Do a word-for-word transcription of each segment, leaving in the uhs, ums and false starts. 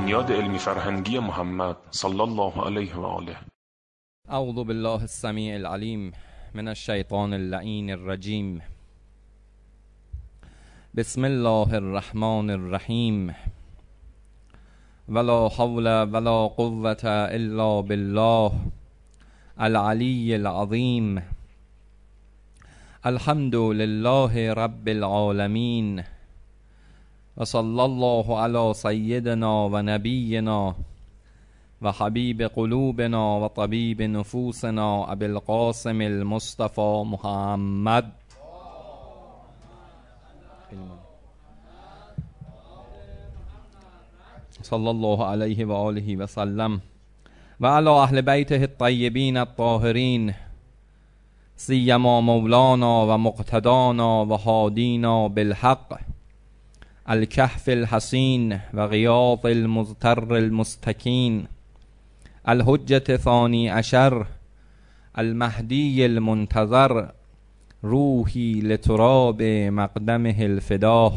بنیاد علمی فرهنگی محمد صلی الله علیه و آله. اعوذ بالله السمیع العلیم من الشیطان اللعین الرجیم. بسم الله الرحمن الرحیم. ولا حول ولا قوة الا بالله العلی العظیم. الحمد لله رب العالمین و صلی الله علی سیدنا و نبینا و حبیب قلوبنا و طبیب نفوسنا ابی القاسم المصطفى محمد صلی الله علیه و آله و سلم و علی اهل بیته الطیبین الطاهرین سیما مولانا و مقتدانا و هادینا بالحق الکهف الحسین و غیاث المضطر المستکین الحجة ثانی عشر المهدی المنتظر روحی لتراب مقدمه الفداه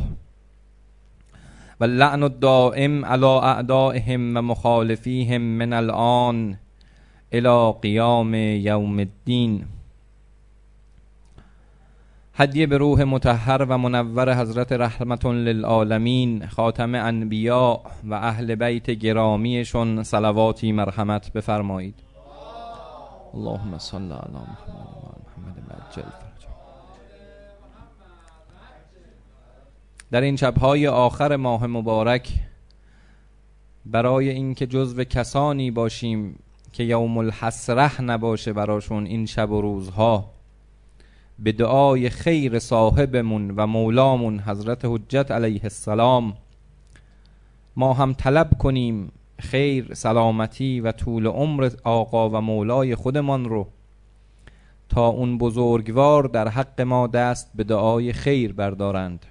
و اللعن الدائم علی اعدائهم و مخالفیهم من الآن الی قیام یوم الدین. هدیه به روح مطهر و منور حضرت رحمت للعالمین خاتم انبیاء و اهل بیت گرامیشون صلواتی مرحمت بفرمایید. اللهم صل علی محمد و آل محمد عجل فرجهم. در این شب‌های آخر ماه مبارک برای اینکه جزو کسانی باشیم که یوم الحسره نباشه براشون این شب و روزها، به دعای خیر صاحبمون و مولامون حضرت حجت علیه السلام ما هم طلب کنیم خیر، سلامتی و طول عمر آقا و مولای خودمان رو تا اون بزرگوار در حق ما دست به دعای خیر بردارند.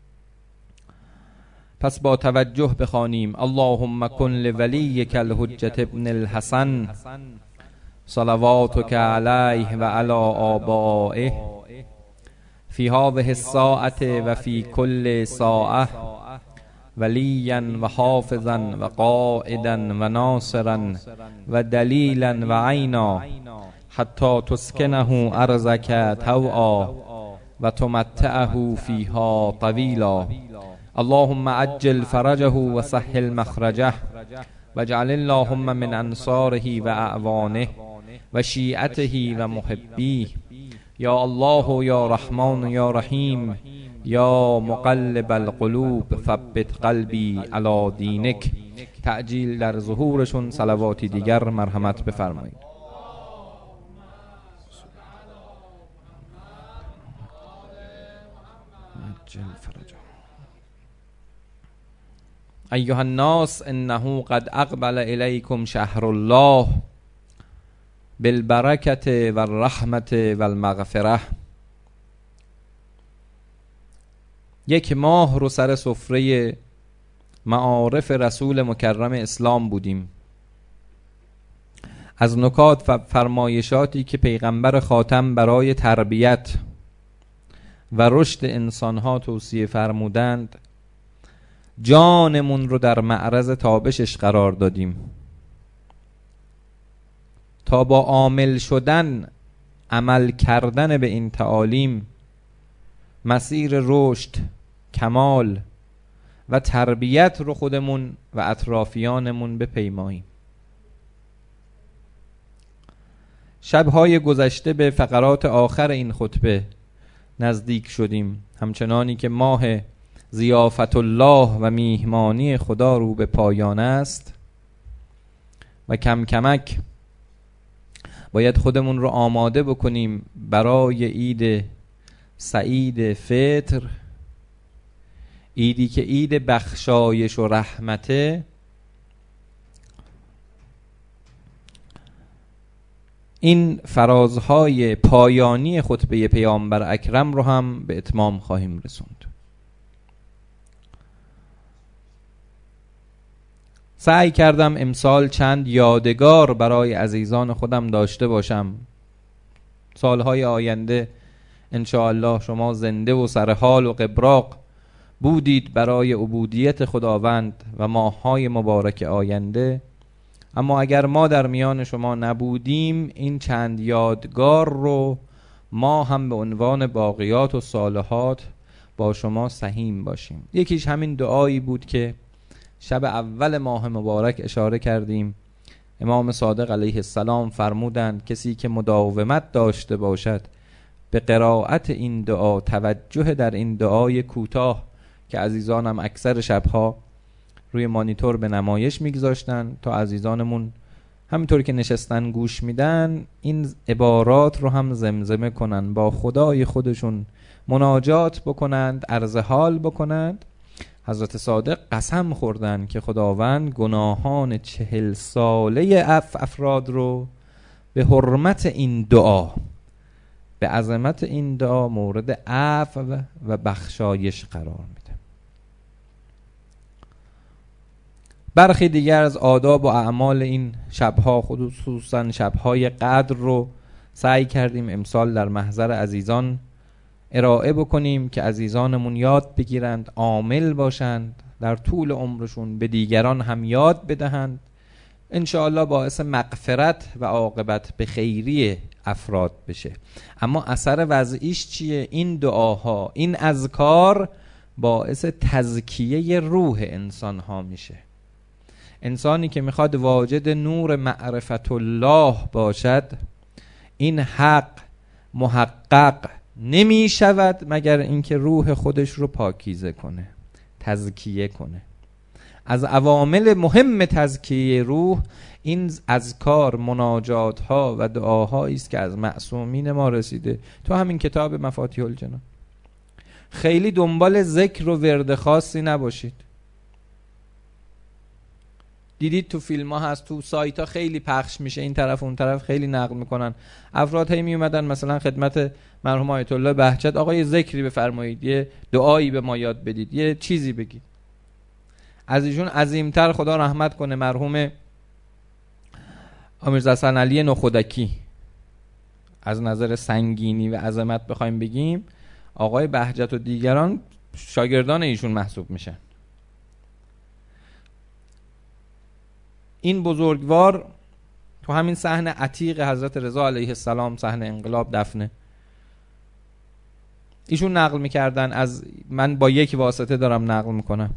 پس با توجه بخوانیم اللهم کن لولیک الحجت ابن الحسن صلواتک علیه و علی آبائه فی هذه الساعة و فی کل ساعة ولیا و حافظا و قائدا و ناصرا و دلیلا و عینا حتی تسکنه ارضک طوعا و تمتعه فیها طویلا. اللهم عجل فرجه و سهل مخرجه واجعل اللهم من انصاره و اعوانه و شیعته و محبیه. یا الله یا رحمان یا رحیم یا مقلب القلوب ثبت قلبی علی دینک. تعجیل در ظهورشون صلواتی دیگر مرحمت بفرمایید. ایها الناس انه قد اقبل الیکم شهر الله بالبرکة و الرحمت و المغفره. یک ماه رو سر سفره معارف رسول مکرم اسلام بودیم. از نکات و فرمایشاتی که پیغمبر خاتم برای تربیت و رشد انسانها توصیه فرمودند جانمون رو در معرض تابشش قرار دادیم تا با عامل شدن، عمل کردن به این تعالیم مسیر رشد، کمال و تربیت رو خودمون و اطرافیانمون بپیماییم. شب‌های گذشته به فقرات آخر این خطبه نزدیک شدیم، همچنانی که ماه ضیافت الله و میهمانی خدا رو به پایان است و کم کمک باید خودمون رو آماده بکنیم برای عید سعید فطر، عیدی که عید بخشایش و رحمته. این فرازهای پایانی خطبه پیامبر اکرم رو هم به اتمام خواهیم رسوند. سعی کردم امسال چند یادگار برای عزیزان خودم داشته باشم. سالهای آینده انشاءالله شما زنده و سرحال و قبراق بودید برای عبودیت خداوند و ماه‌های مبارک آینده. اما اگر ما در میان شما نبودیم، این چند یادگار رو ما هم به عنوان باقیات و صالحات با شما سهیم باشیم. یکیش همین دعایی بود که شب اول ماه مبارک اشاره کردیم. امام صادق علیه السلام فرمودند کسی که مداومت داشته باشد به قرائت این دعا، توجه در این دعای کوتاه که عزیزانم اکثر شبها روی مانیتور به نمایش میگذاشتن تا عزیزانمون همینطور که نشستن گوش میدن این عبارات رو هم زمزمه کنن، با خدای خودشون مناجات بکنند، عرض حال بکنند. حضرت صادق قسم خوردن که خداوند گناهان چهل ساله اف افراد رو به حرمت این دعا، به عظمت این دعا مورد عفو و بخشایش قرار میده. برخی دیگر از آداب و اعمال این شبها، خصوصا شبهای قدر رو سعی کردیم امسال در محضر عزیزان ارائه بکنیم که عزیزانمون یاد بگیرند، عامل باشند، در طول عمرشون به دیگران هم یاد بدهند. انشاءالله باعث مغفرت و عاقبت به خیری افراد بشه. اما اثر وضعیش چیه؟ این دعاها، این اذکار باعث تزکیه روح انسان ها میشه. انسانی که میخواد واجد نور معرفت الله باشد، این حق محقق نمی شود مگر اینکه روح خودش رو پاکیزه کنه، تزکیه کنه. از عوامل مهم تزکیه روح این اذکار، مناجات ها و دعاهایی است که از معصومین ما رسیده. تو همین کتاب مفاتیح الجنان خیلی دنبال ذکر و ورد خاصی نباشید. دیدید تو فیلم ها هست، تو سایت ها خیلی پخش میشه، این طرف اون طرف خیلی نقل میکنن. افراد هی می اومدن مثلا خدمت مرحوم آیت الله بهجت، آقا یه ذکری بفرمایید، یه دعایی به ما یاد بدید، یه چیزی بگید. از ایشون عظیمتر خدا رحمت کنه مرحوم امیرزا حسن علی نخودکی، از نظر سنگینی و عظمت بخوایم بگیم، آقای بهجت و دیگران شاگردان ایشون محسوب میشن. این بزرگوار تو همین صحنه عتیق حضرت رضا علیه السلام، صحنه انقلاب دفنه، ایشون نقل میکردن از، من با یک واسطه دارم نقل میکنم،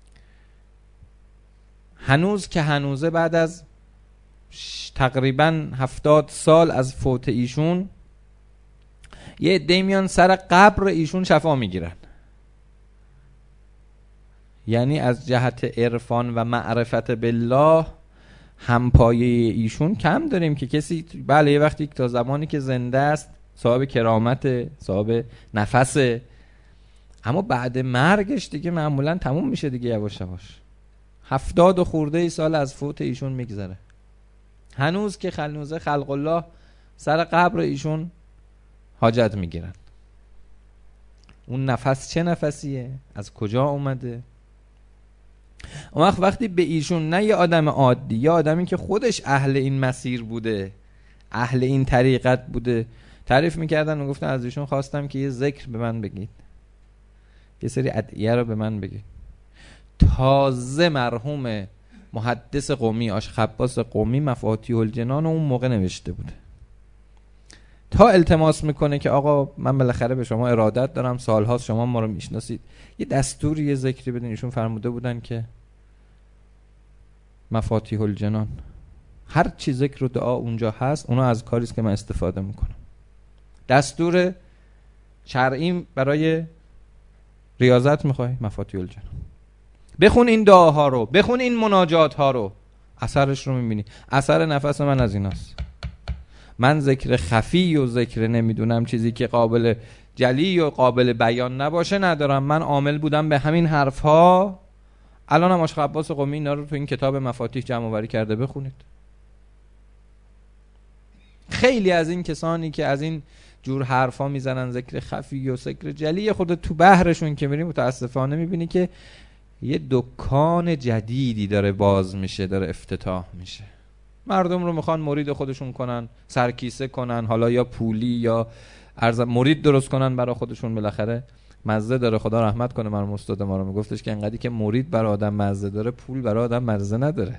هنوز که هنوزه بعد از تقریبا هفتاد سال از فوت ایشون یه عده میان سر قبر ایشون شفا میگیرن. یعنی از جهت عرفان و معرفت بالله همپایه ایشون کم داریم که کسی، بله یه وقتی تا زمانی که زنده است صاحب کرامت، صاحب نفسه، اما بعد مرگش دیگه معمولا تموم میشه دیگه یواش یواش. هفتاد و خورده ای سال از فوت ایشون میگذره، هنوز که خلنوزه خلق الله سر قبر ایشون حاجت میگیرن. اون نفس چه نفسیه؟ از کجا اومده؟ اون وقت وقتی به ایشون، نه یه آدم عادی، یه آدمی که خودش اهل این مسیر بوده، اهل این طریقت بوده، تعریف میکردن و گفتن از ایشون خواستم که یه ذکر به من بگید، یه سری ادعیه رو به من بگید. تازه مرحوم محدث قمی آش خباس قمی مفاتیح الجنان اون موقع نوشته بوده، تا التماس میکنه که آقا من بالاخره به شما ارادت دارم، سالهاست شما ما رو میشناسید، یه دستوری یه ذکری بدین. ایشون فرموده بودن که مفاتیح الجنان هر چی ذکر و دعا اونجا هست اونا از کاریست که من استفاده میکنم. دستور شرعی برای ریاضت میخوای؟ مفاتیح الجنان بخون، این دعاها رو بخون، این مناجات ها رو، اثرش رو میبینی. اثر نفس من از ایناست. من ذکر خفی و ذکر نمیدونم چیزی که قابل جلی و قابل بیان نباشه ندارم. من عامل بودم به همین حرف ها. الان هم آش خباس قمی اینا رو تو این کتاب مفاتیح جمع آوری کرده، بخونید. خیلی از این کسانی که از این جور حرفا میزنن، ذکر خفی و ذکر جلی، خود تو بحرشون که میریم متاسفانه میبینی که یه دکان جدیدی داره باز میشه، داره افتتاح میشه. مردم رو میخوان مرید خودشون کنن، سرکیسه کنن، حالا یا پولی یا ارز مرید درست کنن برای خودشون بالاخره. مزه داره. خدا رحمت کنه مرحوم استاد ما رو، میگفتش که انقدری که مرید برای آدم مزه داره، پول برای آدم مزه نداره.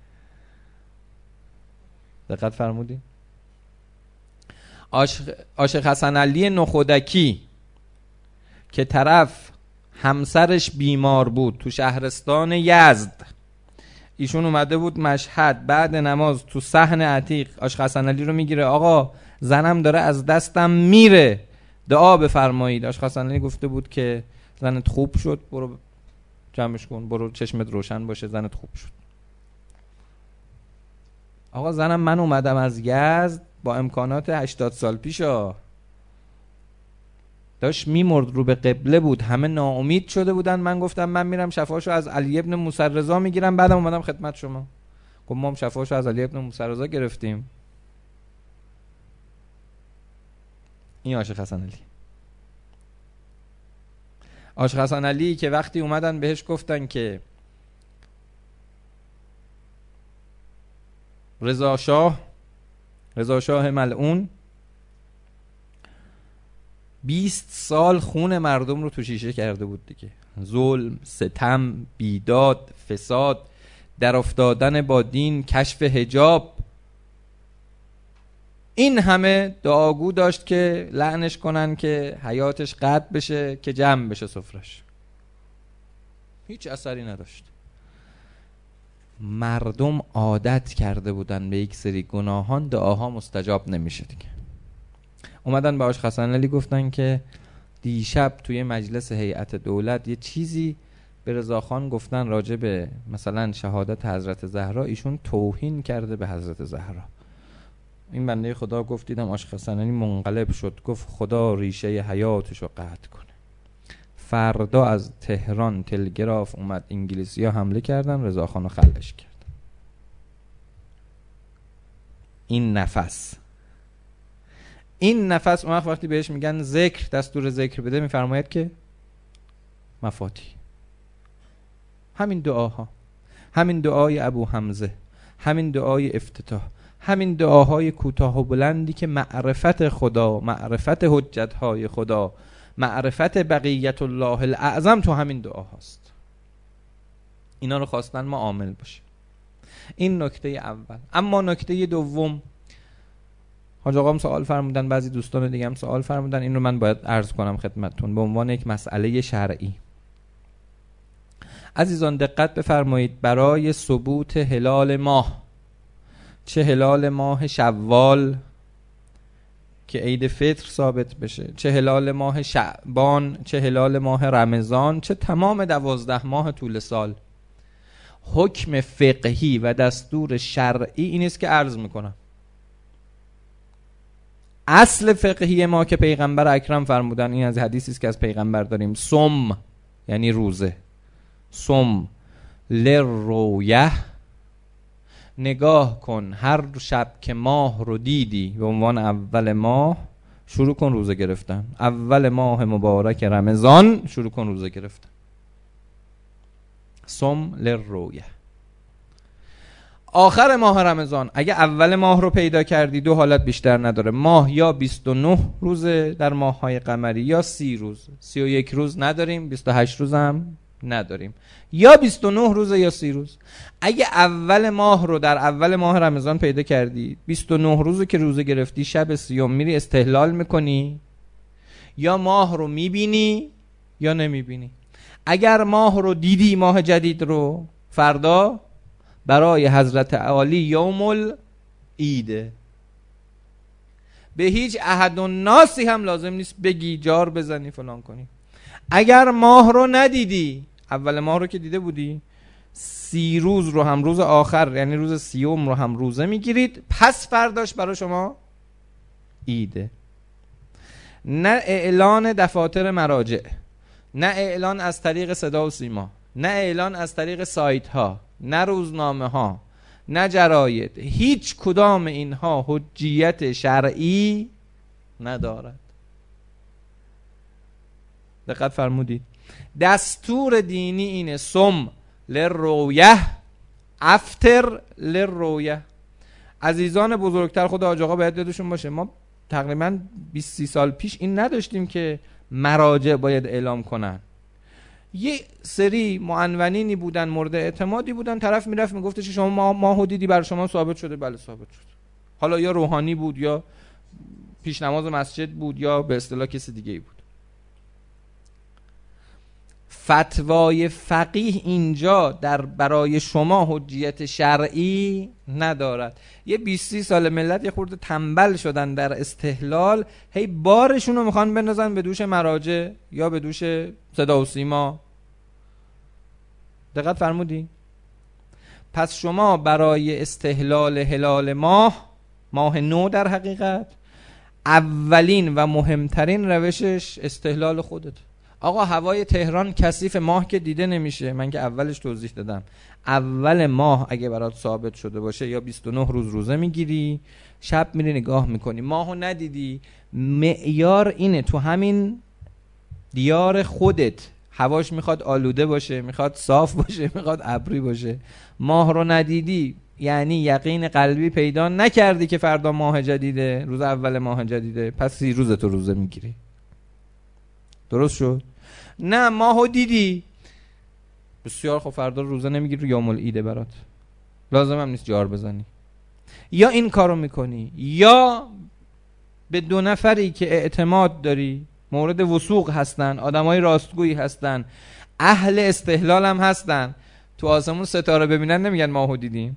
دقت فرمودین؟ عاشق حسن علی نخودکی که طرف همسرش بیمار بود تو شهرستان یزد، ایشون اومده بود مشهد، بعد نماز تو صحن عتیق عاشق حسن علی رو میگیره، آقا زنم داره از دستم میره، دعا بفرمایید. عاشق حسن علی گفته بود که زنت خوب شد، برو جمعش کن، برو چشمت روشن باشه، زنت خوب شد. آقا زنم من اومدم از یزد با امکانات هشتاد سال پیشا، داشت میمرد، رو به قبله بود، همه ناامید شده بودن، من گفتم من میرم شفاشو از علی ابن موسی رضا میگیرم، بعدم اومدم خدمت شما. گفت ما هم شفاشو از علی ابن موسی رضا گرفتیم. این عاشق حسن علی. عاشق حسن علی که وقتی اومدن بهش گفتن که رضا شاه رضا شاه ملعون بیست سال خون مردم رو تو شیشه کرده بود دیگه، ظلم، ستم، بیداد، فساد، در افتادن با دین، کشف حجاب، این همه دعاگو داشت که لعنش کنن، که حیاتش قطع بشه، که جمع بشه سفرش. هیچ اثری نداشت. مردم عادت کرده بودن به یک سری گناهان، دعاها مستجاب نمیشه دیگه. اومدن به عاشق حسن علی گفتن که دیشب توی مجلس هیئت دولت یه چیزی به رضاخان گفتن راجع به مثلا شهادت حضرت زهرا، ایشون توهین کرده به حضرت زهرا. این بنده خدا گفت دیدم عاشق حسن علی منقلب شد، گفت خدا ریشه حیاتشو قطع کنه. فردا از تهران تلگراف اومد، انگلیسی‌ها حمله کردن، رضاخان رو خلش کرد. این نفس این نفس اون وقتی بهش میگن ذکر، دستور ذکر بده، میفرماید که مفاتی، همین دعاها، همین دعای ابو حمزه، همین دعای افتتاح، همین دعاهای کوتاه و بلندی که معرفت خدا، معرفت حجتهای خدا، معرفت بقیت الله الاعظم تو همین دعا هست. اینا رو خواستن ما عامل باشیم. این نکته اول. اما نکته دوم، حاج آقام سوال فرمودن، بعضی دوستان دیگه هم سوال فرمودن، این رو من باید عرض کنم خدمتتون به عنوان یک مسئله شرعی. عزیزان دقت بفرمایید، برای ثبوت هلال ماه، چه هلال ماه شوال که عید فطر ثابت بشه، چه هلال ماه شعبان، چه هلال ماه رمضان، چه تمام دوازده ماه طول سال، حکم فقهی و دستور شرعی این است که عرض میکنم. اصل فقهی ما که پیغمبر اکرم فرمودن، این از حدیثی است که از پیغمبر داریم، صم یعنی روزه، صم للرؤیه، نگاه کن هر شب که ماه رو دیدی به عنوان اول ماه، شروع کن روزه گرفتن. اول ماه مبارک رمضان شروع کن روزه گرفتن. صم للرؤیه. آخر ماه رمضان اگه اول ماه رو پیدا کردی، دو حالت بیشتر نداره، ماه یا بیست و نه روزه در ماه های قمری، یا سی روز، سی و یک روز نداریم، بیست و هشت روز هم نداریم، یا بیست و نه روزه یا سی روز. اگه اول ماه رو در اول ماه رمضان پیدا کردی، بیست و نه روزو که روزه گرفتی، شب سیوم میری استهلال میکنی، یا ماه رو میبینی یا نمیبینی. اگر ماه رو دیدی، ماه جدید رو، فردا برای حضرت عالی یوم العیده، به هیچ احد و ناسی هم لازم نیست بگی، جار بزنی، فلان کنی. اگر ماه رو ندیدی، اول ماه رو که دیده بودی، سی روز رو هم روز آخر یعنی روز سیوم رو هم روزه میگیرید، پس فرداش برای شما عیده. نه اعلان دفاتر مراجع، نه اعلان از طریق صدا و سیما، نه اعلان از طریق سایت ها، نه روزنامه ها، نه جراید، هیچ کدام اینها حجیت شرعی ندارد. دقت فرمودید؟ دستور دینی اینه، صم للرؤیه، افطر للرؤیه. عزیزان بزرگتر، خدا حاج آقا باید یادشون باشه، ما تقریبا بیست سی سال پیش این نداشتیم که مراجع باید اعلام کنن. یه سری معنونینی بودن مورد اعتمادی بودن، طرف میرفت میگفت چه شما ماهو دیدی برای شما ثابت شده؟ بله ثابت شد. حالا یا روحانی بود یا پیش نماز مسجد بود یا به اصطلاح کسی دیگه ای بود. فتوای فقیه اینجا در برای شما حجیت شرعی ندارد. یه بیست سال ملت یه خورده تنبل شدن در استحلال، هی بارشون رو میخوان بندازن به دوش مراجع یا به دوش صدا و سیما. دقت فرمودی؟ پس شما برای استحلال هلال ماه، ماه نو در حقیقت، اولین و مهمترین روشش استحلال خودت. آقا هوای تهران کثیف، ماه که دیده نمیشه. من که اولش توضیح دادم، اول ماه اگه برات ثابت شده باشه یا بیست و نه روز روزه میگیری، شب میری نگاه میکنی ماهو ندیدی، معیار اینه تو همین دیار خودت هواش میخواد آلوده باشه، میخواد صاف باشه، میخواد ابری باشه، ماه رو ندیدی یعنی یقین قلبی پیدا نکردی که فردا ماه جدیده، روز اول ماه جدیده، پس سی روزت رو روزه میگیری. درست شد؟ نه ماهو دیدی، بسیار خب، فردا روزه نمیگیری، یوم العیده برات، لازم هم نیست جار بزنی. یا این کارو میکنی یا به دو نفری که اعتماد داری، مورد وثوق هستن، آدمای راستگویی هستن، اهل استحلال هم هستن، تو آسمون ستاره ببینن نمیگن ماهو دیدیم.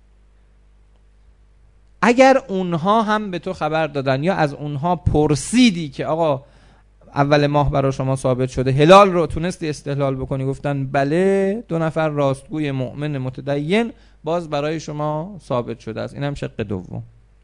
اگر اونها هم به تو خبر دادن یا از اونها پرسیدی که آقا اول ماه برای شما ثابت شده، هلال رو تونستی استحلال بکنی، گفتن بله، دو نفر راستگوی مؤمن متدین، باز برای شما ثابت شده است. اینم شق دوم.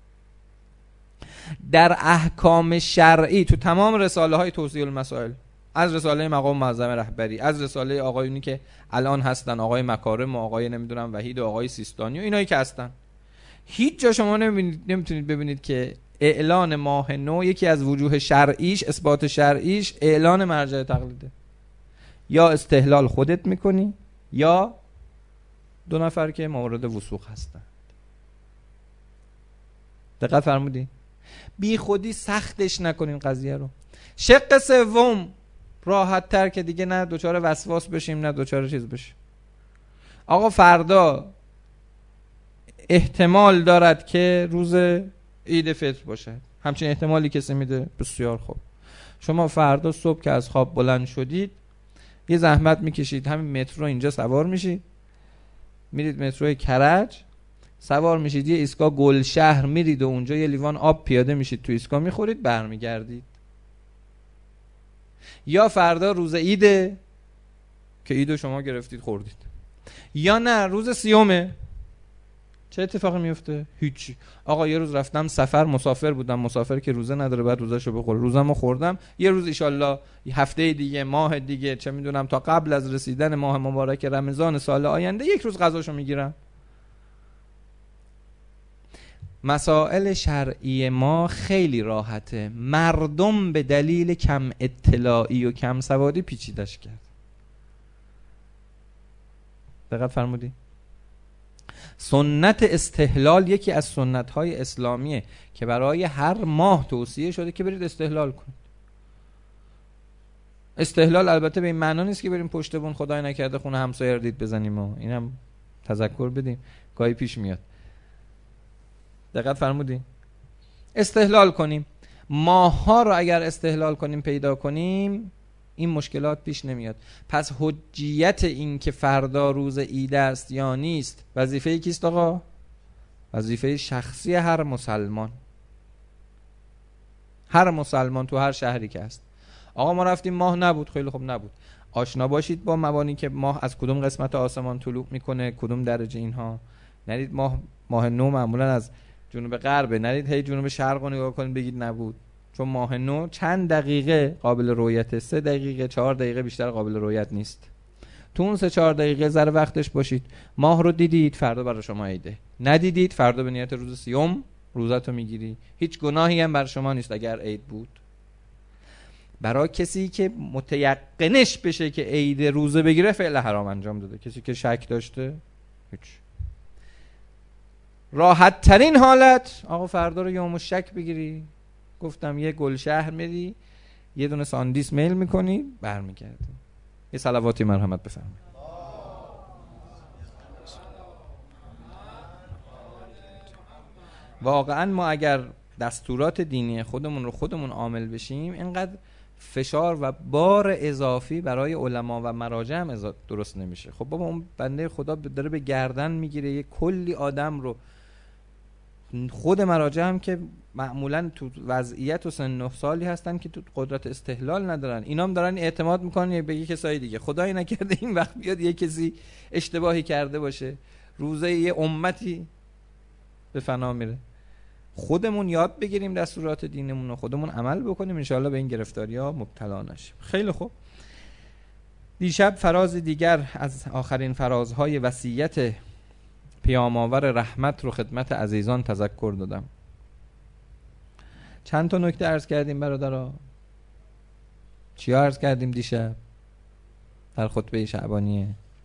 در احکام شرعی تو تمام رساله های توضیح المسائل، از رساله مقام معظم رهبری، از رساله آقایونی که الان هستن، آقای مکارم و آقای نمیدونم وحید و آقای سیستانی و اینایی که هستن، هیچ جا شما نمیبینید، نمیتونید ببینید که اعلان ماه نو یکی از وجوه شرعیش، اثبات شرعیش، اعلان مرجع تقلیده. یا استحلال خودت میکنی یا دو نفر که مورد وثوق هستن. دقت فرمودی؟ بی خودی سختش نکنین قضیه رو. شق سوم راحت تر که دیگه نه دوچار وسواس بشیم نه دوچار چیز بشیم. آقا فردا احتمال دارد که روز عید فطر باشه، همچین احتمالی کسی میده؟ بسیار خوب. شما فردا صبح که از خواب بلند شدید یه زحمت میکشید، همین مترو اینجا سوار میشید، میرید مترو کرج سوار میشید، یه ایستگاه گلشهر میرید و اونجا یه لیوان آب پیاده میشید تو ایستگاه میخورید، برمیگردید. یا فردا روز عیده که عیدو شما گرفتید خوردید، یا نه روز سیومه، چه اتفاقی میفته؟ هیچی. آقا یه روز رفتم سفر، مسافر بودم، مسافر که روزه نداره بعد روزشو بخوره، روزمو خوردم، یه روز ایشالله هفته دیگه، ماه دیگه، چه میدونم تا قبل از رسیدن ماه مبارک رمضان سال آینده یک روز غذاشو میگیرم. مسائل شرعی ما خیلی راحته، مردم به دلیل کم اطلاعی و کم سوادی پیچیدش کرد. دقت فرمودی؟ سنت استحلال یکی از سنت های اسلامیه که برای هر ماه توصیه شده که برید استحلال کنید. استحلال البته به این معنا نیست که بریم پشت بون خدای نکرده خونه همسایه رو دید بزنیم و اینم تذکر بدیم، گاهی پیش میاد. دقت فرمودی؟ استحلال کنیم. ماه ها رو اگر استحلال کنیم پیدا کنیم این مشکلات پیش نمیاد. پس حجیت این که فردا روز عید است یا نیست وظیفه کیست آقا؟ وظیفه شخصی هر مسلمان. هر مسلمان تو هر شهری که هست. آقا ما رفتیم ماه نبود، خیلی خوب نبود. آشنا باشید با مبانی که ماه از کدوم قسمت آسمان طلوع میکنه، کدوم درجه اینها. نرید ماه ماه نو معمولا از جنوب غربه، نرید هی جنوب شرق رو نگاه کنید بگید نبود، چون ماه نو چند دقیقه قابل رؤیت، سه دقیقه چهار دقیقه بیشتر قابل رؤیت نیست. تو اون سه چهار دقیقه ذره وقتش باشید. ماه رو دیدید فردا برای شما عیده، ندیدید فردا به نیت روز سیوم روزتو میگیری، هیچ گناهی هم بر شما نیست اگر عید بود. برای کسی که متیقنش بشه که عید روزه بگیره فعل حرام انجام داده. کسی که شک داشته هیچ. راحت ترین حالت آقا فردا رو یوم شک بگیری، گفتم یه گلشهر میری یه دونه ساندیس میل میکنی برمیگرده. یه صلواتی مرحمت بفرمایید. واقعا ما اگر دستورات دینی خودمون رو خودمون عامل بشیم، اینقدر فشار و بار اضافی برای علما و مراجع هم درست نمیشه. خب بابا اون بنده خدا داره به گردن میگیره یه کلی آدم رو. خود مراجع هم که معمولا تو وضعیت و سن نه سالی هستن که تو قدرت استحلال ندارن، اینا هم دارن اعتماد میکنن به یه کسای دیگه. خدای نکرده این وقت بیاد یه کسی اشتباهی کرده باشه، روزه یه امتی به فنا میره. خودمون یاد بگیریم دستورات دینمون رو، خودمون عمل بکنیم، انشاءالله به این گرفتاری ها مبتلا نشیم. خیلی خوب. دیشب فراز دیگر از آخرین فرازهای وصیت پیام‌آور رحمت رو خدمت عزیزان تذکر دادم. چند تا نکته عرض کردیم برادرها؟ چیا عرض کردیم دیشب در خطبه شعبانیه؟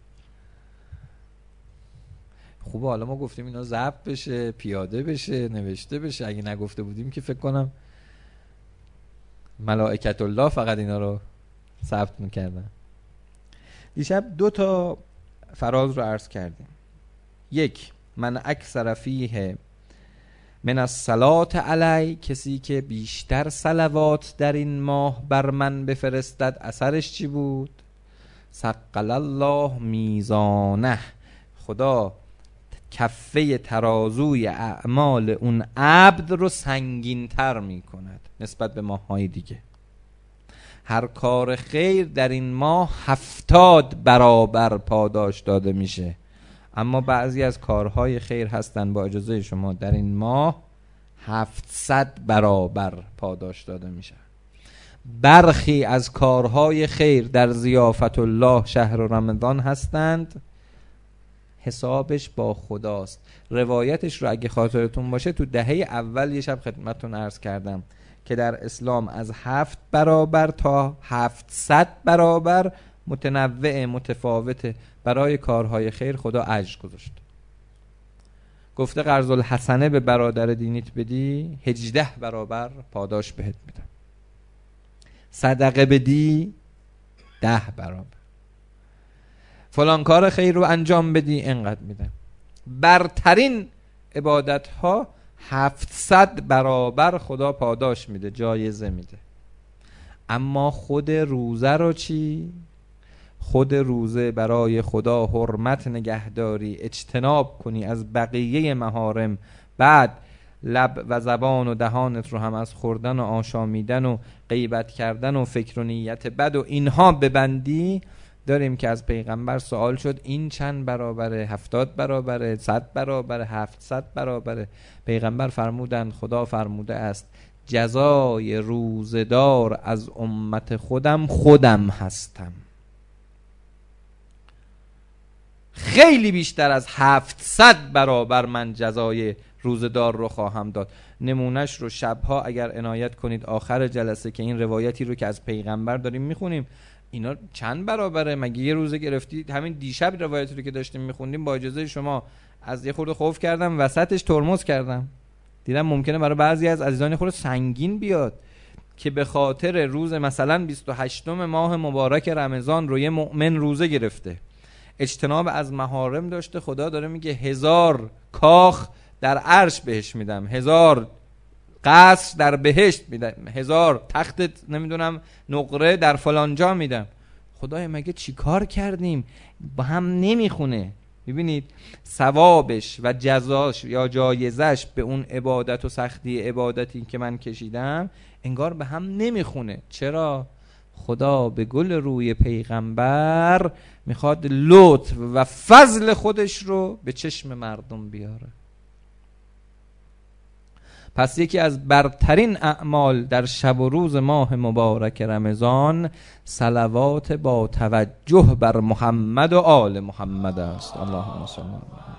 خوبه حالا ما گفتیم اینا ضبط بشه، پیاده بشه، نوشته بشه. اگه نگفته بودیم که فکر کنم ملائکت الله فقط اینا رو ثبت میکردن. دیشب دو تا فراز رو عرض کردیم. یک، من اکثر فیه من الصلاة علی، کسی که بیشتر صلوات در این ماه بر من بفرستد اثرش چی بود؟ ثقل الله میزانه، خدا کفه ترازوی اعمال اون عبد رو سنگین تر می کند نسبت به ماه‌های دیگه. هر کار خیر در این ماه هفتاد برابر پاداش داده میشه، اما بعضی از کارهای خیر هستن با اجازه شما در این ماه هفتصد برابر پاداش داده میشه. برخی از کارهای خیر در ضیافت الله شهر رمضان هستند حسابش با خداست. روایتش رو اگه خاطرتون باشه تو دهه اول یه شب خدمتتون عرض کردم که در اسلام از هفت برابر تا هفتصد برابر متنوع متفاوته برای کارهای خیر خدا اجر گذاشت. گفته قرض الحسنه به برادر دینیت بدی هجده برابر پاداش بهت میدم، صدقه بدی ده برابر، فلان کار خیر رو انجام بدی انقدر میدم. برترین عبادت ها هفتصد برابر خدا پاداش میده، جایزه میده. اما خود روزه رو چی؟ خود روزه برای خدا حرمت نگهداری، اجتناب کنی از بقیه محارم، بعد لب و زبان و دهانت رو هم از خوردن و آشامیدن و غیبت کردن و فکر و نیت بد و اینها ببندی. داریم که از پیغمبر سوال شد این چند برابره؟ هفتاد برابره؟ صد برابره؟ هفتصد برابره؟ پیغمبر فرمودند خدا فرموده است جزای روزدار از امت خودم خودم هستم. خیلی بیشتر از هفتصد برابر من جزای روزدار رو خواهم داد. نمونش رو شبها اگر عنایت کنید آخر جلسه که این روایتی رو که از پیغمبر داریم میخونیم اینا چند برابره؟ مگه یه روزه گرفتید؟ همین دیشب روایتی رو که داشتیم میخوندیم با اجازه شما از یه خورده خوف کردم، وسطش ترمز کردم، دیدم ممکنه برای بعضی از عزیزان خود سنگین بیاد که به خاطر روز مثلا بیست و هشتم ماه مبارک رمضان رو یه مؤمن روزه گرفته، اجتناب از محارم داشته، خدا داره میگه هزار کاخ در عرش بهش میدم، هزار قصر در بهشت میدم، هزار تخت نمیدونم نقره در فلان جا میدم. خدای مگه چی کار کردیم؟ با هم نمیخونه. ببینید ثوابش و جزاش یا جایزش به اون عبادت و سختی عبادتی که من کشیدم انگار به هم نمیخونه. چرا؟ خدا به گل روی پیغمبر میخواد لطف و فضل خودش رو به چشم مردم بیاره. پس یکی از برترین اعمال در شب و روز ماه مبارک رمضان صلوات با توجه بر محمد و آل محمد است. اللهم صل علی محمد.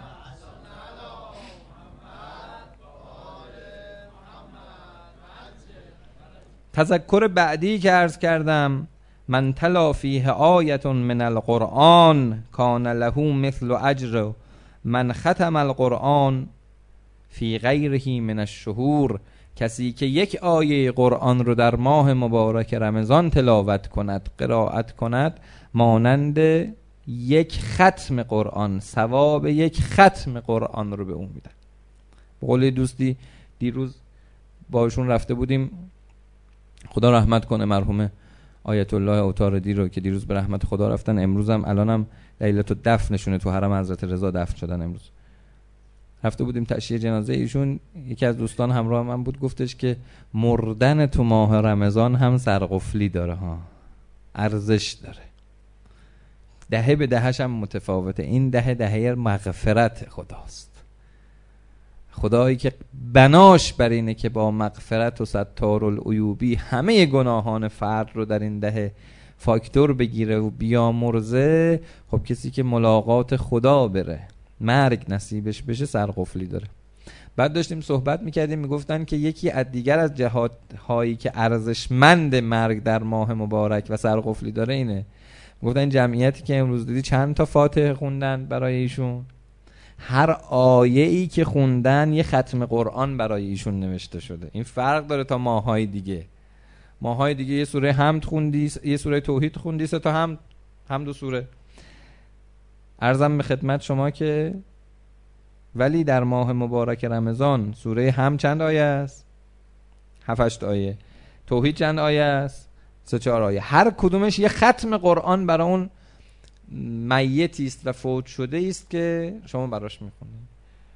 تذکر بعدی که عرض کردم من تلا فیه آیت من القرآن کان له مثل اجر من ختم القرآن فی غیره من الشهور. کسی که یک آیه قرآن رو در ماه مبارک رمضان تلاوت کند، قرائت کند، مانند یک ختم قرآن، ثواب یک ختم قرآن رو به اون میدن. به قول دوستی دیروز باشون رفته بودیم، خدا رحمت کنه مرحوم آیت الله عطاردی رو که دیروز به رحمت خدا رفتن، امروز هم الانم لیلت الدفنشونه، تو حرم حضرت رضا دفن شدن. امروز رفته بودیم تشییع جنازه ایشون. یکی از دوستان همراه من بود، گفتش که مردن تو ماه رمضان هم سرقفلی داره ها، ارزش داره. دهه به دهش هم متفاوته. این دهه دهه مغفرت خداست، خدایی که بناش بر اینه که با مغفرت و ستار العیوبی همه گناهان فرد رو در این دهه فاکتور بگیره و بیامرزه. خب کسی که ملاقات خدا بره، مرگ نصیبش بشه، سرقفلی داره. بعد داشتیم صحبت میکردیم، میگفتن که یکی از دیگر از جهات هایی که ارزشمند مرگ در ماه مبارک و سرقفلی داره اینه. میگفتن این جمعیتی که امروز دیدی چند تا فاتحه خوندن برای ایشون، هر آیه ای که خوندن یه ختم قرآن برای ایشون نوشته شده. این فرق داره تا ماهای دیگه. ماهای دیگه یه سوره حمد خوندی، یه سوره توحید خوندی، سه تا حمد، حمد و سوره. عرضم به خدمت شما که ولی در ماه مبارک رمضان سوره حمد چند آیه است؟ هفت هشت آیه. توحید چند آیه است؟ سه چهار آیه. هر کدومش یه ختم قرآن برای اون میتی است و فوت شده است که شما براش میخونید.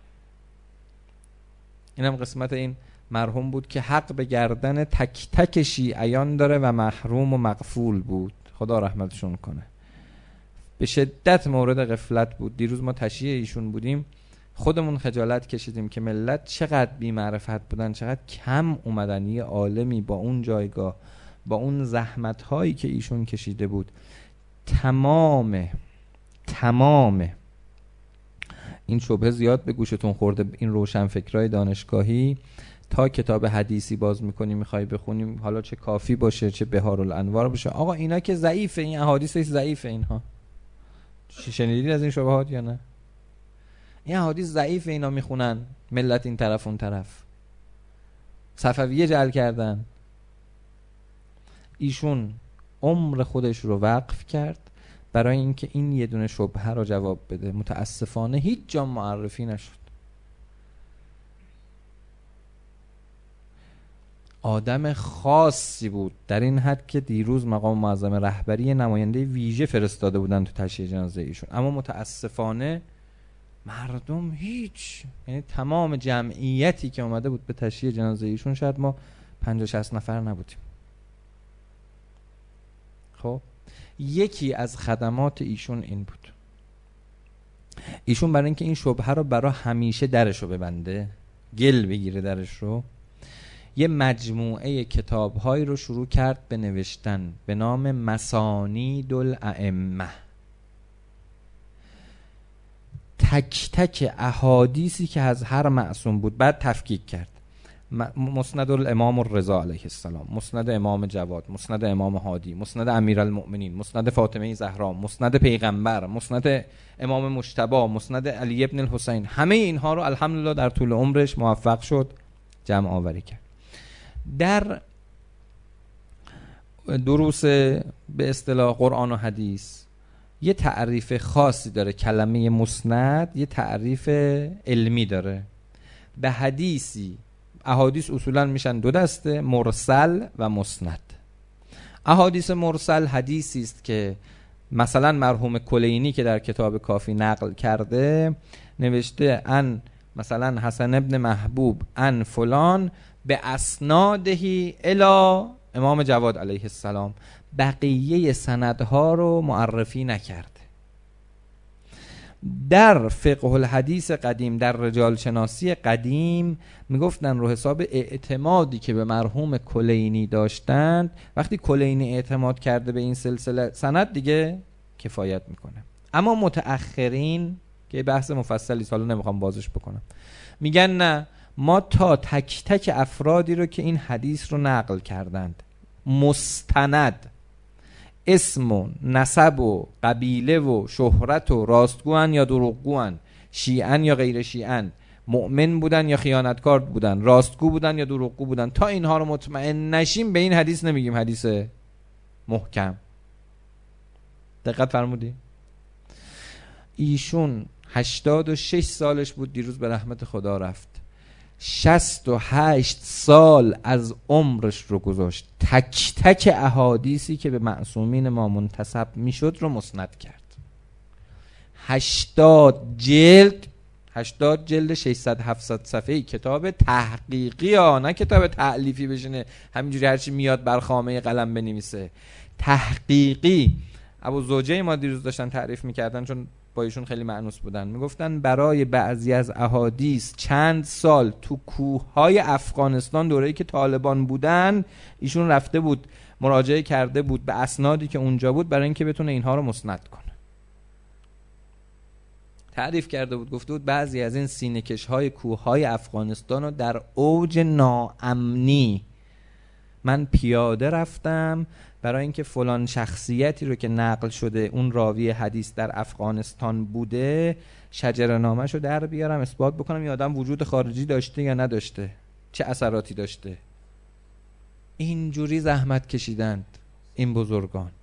اینم قسمت این مرحوم بود که حق به گردن تک تک شیعیان داره و محروم و مغفول بود، خدا رحمتشون کنه. به شدت مورد غفلت بود. دیروز ما تشییع ایشون بودیم، خودمون خجالت کشیدیم که ملت چقدر بی معرفت بودن، چقدر کم اومدن یه عالمی با اون جایگاه، با اون زحمت هایی که ایشون کشیده بود، تمام تمام این شبهه زیاد به گوشتون خورده، این روشن فکرای دانشگاهی، تا کتاب حدیثی باز میکنیم میخوای بخونیم، حالا چه کافی باشه چه بهارالانوار باشه، آقا اینا که ضعیفه، این احادیث ضعیفه. اینها شنیدید از این شبهات یا نه؟ این احادیث ضعیفه، اینا میخونن ملت این طرف اون طرف، صفویه جعل کردن. ایشون عمر خودش رو وقف کرد برای اینکه این یه دونه شبهه رو جواب بده. متاسفانه هیچ جا معرفی نشد. آدم خاصی بود در این حد که دیروز مقام معظم رهبری نماینده ویژه فرستاده بودن تو تشییع جنازه ایشون، اما متاسفانه مردم هیچ، یعنی تمام جمعیتی که اومده بود به تشییع جنازه ایشون شاید ما پنجاه شصت نفر نبودیم. خب یکی از خدمات ایشون این بود، ایشون برای اینکه این شبهه رو برای همیشه درشو ببنده، گل بگیره درش رو، یه مجموعه کتاب‌هایی رو شروع کرد به نوشتن به نام مسانید الائمه. تک تک احادیثی که از هر معصوم بود بعد تفکیک کرد. مسند الامام الرضا علیه السلام، مسند امام جواد، مسند امام هادی، مسند امیرالمؤمنین، مسند فاطمه زهرا، مسند پیغمبر، مسند امام مجتبی، مسند علی ابن الحسین، همه اینها رو الحمدلله در طول عمرش موفق شد جمع آوری کرد. در دروس به اصطلاح قرآن و حدیث یه تعریف خاصی داره. کلمه مسند یه تعریف علمی داره. به حدیثی، احادیث اصولا میشن دو دسته، مرسل و مسند. احادیث مرسل حدیثی است که مثلا مرحوم کلینی که در کتاب کافی نقل کرده نوشته ان مثلا حسن ابن محبوب ان فلان به اسنادهی الی امام جواد علیه السلام، بقیه سندها رو معرفی نکرده. در فقه الحدیث قدیم، در رجال شناسی قدیم میگفتن رو حساب اعتمادی که به مرحوم کلینی داشتند، وقتی کلینی اعتماد کرده به این سلسله سند دیگه کفایت میکنه. اما متأخرین که بحث مفصلی سالو نمیخوام بازش بکنم، میگن نه، ما تا تک تک افرادی رو که این حدیث رو نقل کردند، مستند، اسم و نسب و قبیله و شهرت و راستگوان یا دروغگوان، شیعن یا غیر شیعن، مؤمن بودن یا خیانتکار بودن، راستگو بودن یا دروغگو بودن. تا اینها رو مطمئن نشیم به این حدیث نمیگیم حدیث محکم. دقت فرمودی؟ ایشون هشتاد و شش سالش بود دیروز به رحمت خدا رفت. شصت و هشت سال از عمرش رو گذاشت تک تک احادیثی که به معصومین ما منتسب میشد رو مسند کرد. هشتاد جلد هشتاد جلد ششصد هفتصد صفحه‌ای کتاب تحقیقی ها، نه کتاب تألیفی بشینه همینجوری هرچی میاد بر خامه قلم بنویسه. تحقیقی. ابو زوجه ما دیروز داشتن تعریف میکردن، چون با ایشون خیلی مأنوس بودن، میگفتن برای بعضی از احادیث چند سال تو کوههای افغانستان دوره‌ای که طالبان بودن ایشون رفته بود مراجعه کرده بود به اسنادی که اونجا بود برای اینکه بتونه اینها رو مسند کنه. تعریف کرده بود، گفته بود بعضی از این سینه‌کش‌های کوههای افغانستان رو در اوج ناامنی من پیاده رفتم برای اینکه فلان شخصیتی رو که نقل شده اون راوی حدیث در افغانستان بوده شجره‌نامه‌شو در بیارم اثبات بکنم این آدم وجود خارجی داشته یا نداشته، چه اثراتی داشته. اینجوری زحمت کشیدند این بزرگان.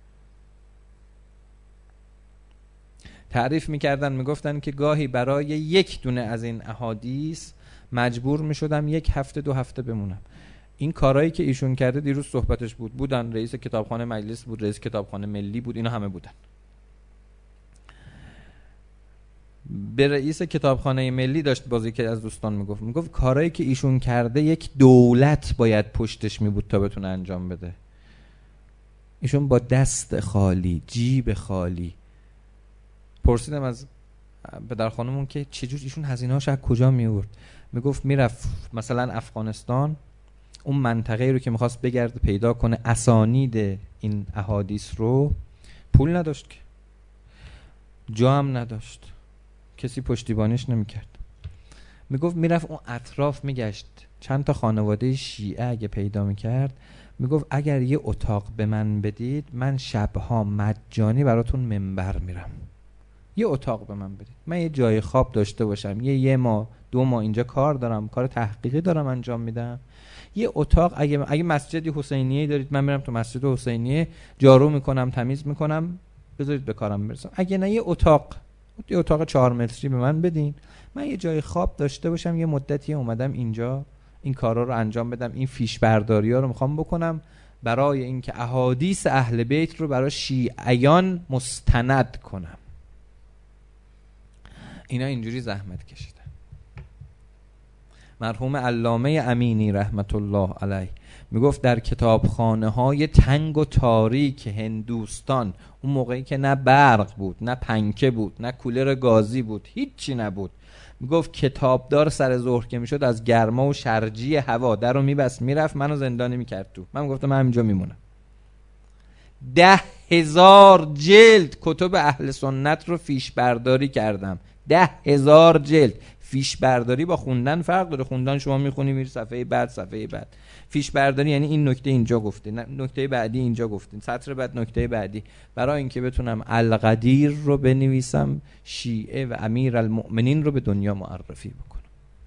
تعریف میکردن، میگفتن که گاهی برای یک دونه از این احادیث مجبور میشدم یک هفته دو هفته بمونم. این کارهایی که ایشون کرده دیروز صحبتش بود، بودن رئیس کتابخانه مجلس بود، رئیس کتابخانه ملی بود، اینا همه بودن. به رئیس کتابخانه ملی داشت بازی که از دوستان میگفت میگفت کارهایی که ایشون کرده یک دولت باید پشتش میبود تا بتونه انجام بده. ایشون با دست خالی، جیب خالی. پرسیدم از پدر خانمون که چجور ایشون هزینه‌هاش از کجا میورد. میگفت میرفت مثلا افغانستان، اون منطقه رو که میخواست بگرد پیدا کنه اسانید این احادیث رو، پول نداشت که، جا هم نداشت، کسی پشتیبانیش نمیکرد. میگفت میرفت اون اطراف میگشت، چند تا خانواده شیعه اگه پیدا میکرد میگفت اگر یه اتاق به من بدید من شبها مجانی براتون منبر میرم. یه اتاق به من بدید، من یه جای خواب داشته باشم، یه یه ماه دو ماه اینجا کار دارم، کار تحقیقی دارم انجام میدم. یه اتاق اگه اگه مسجدی حسینیه دارید من میرم تو مسجد حسینیه جارو میکنم، تمیز میکنم، بذارید به کارم برسم. اگه نه یه اتاق یه اتاق چهار متری به من بدین، من یه جای خواب داشته باشم، یه مدتی اومدم اینجا این کارا رو انجام بدم، این فیش برداری ها رو میخوام بکنم برای اینکه احادیث اهل بیت رو برای شیعیان مستند کنم. اینا اینجوری زحمت کشیدن. مرحوم علامه امینی رحمت الله علیه میگفت در کتابخانه های تنگ و تاریک هندوستان، اون موقعی که نه برق بود، نه پنکه بود، نه کولر گازی بود، هیچی نبود، میگفت کتابدار سر ظهر که میشد از گرما و شرجی هوا در رو میبست میرفت منو زندانی میکرد تو. من گفتم من همینجا میمونم. ده هزار جلد کتب اهل سنت رو فیش برداری کردم. ده هزار جلد. فیش برداری با خوندن فرق داره. خوندن شما میخونی میری صفحه بعد صفحه بعد. فیش برداری یعنی این نکته اینجا گفته، نکته بعدی اینجا گفته، سطر بعد نکته بعدی، برای اینکه بتونم القدیر رو بنویسم، شیعه و امیر المؤمنین رو به دنیا معرفی بکنم.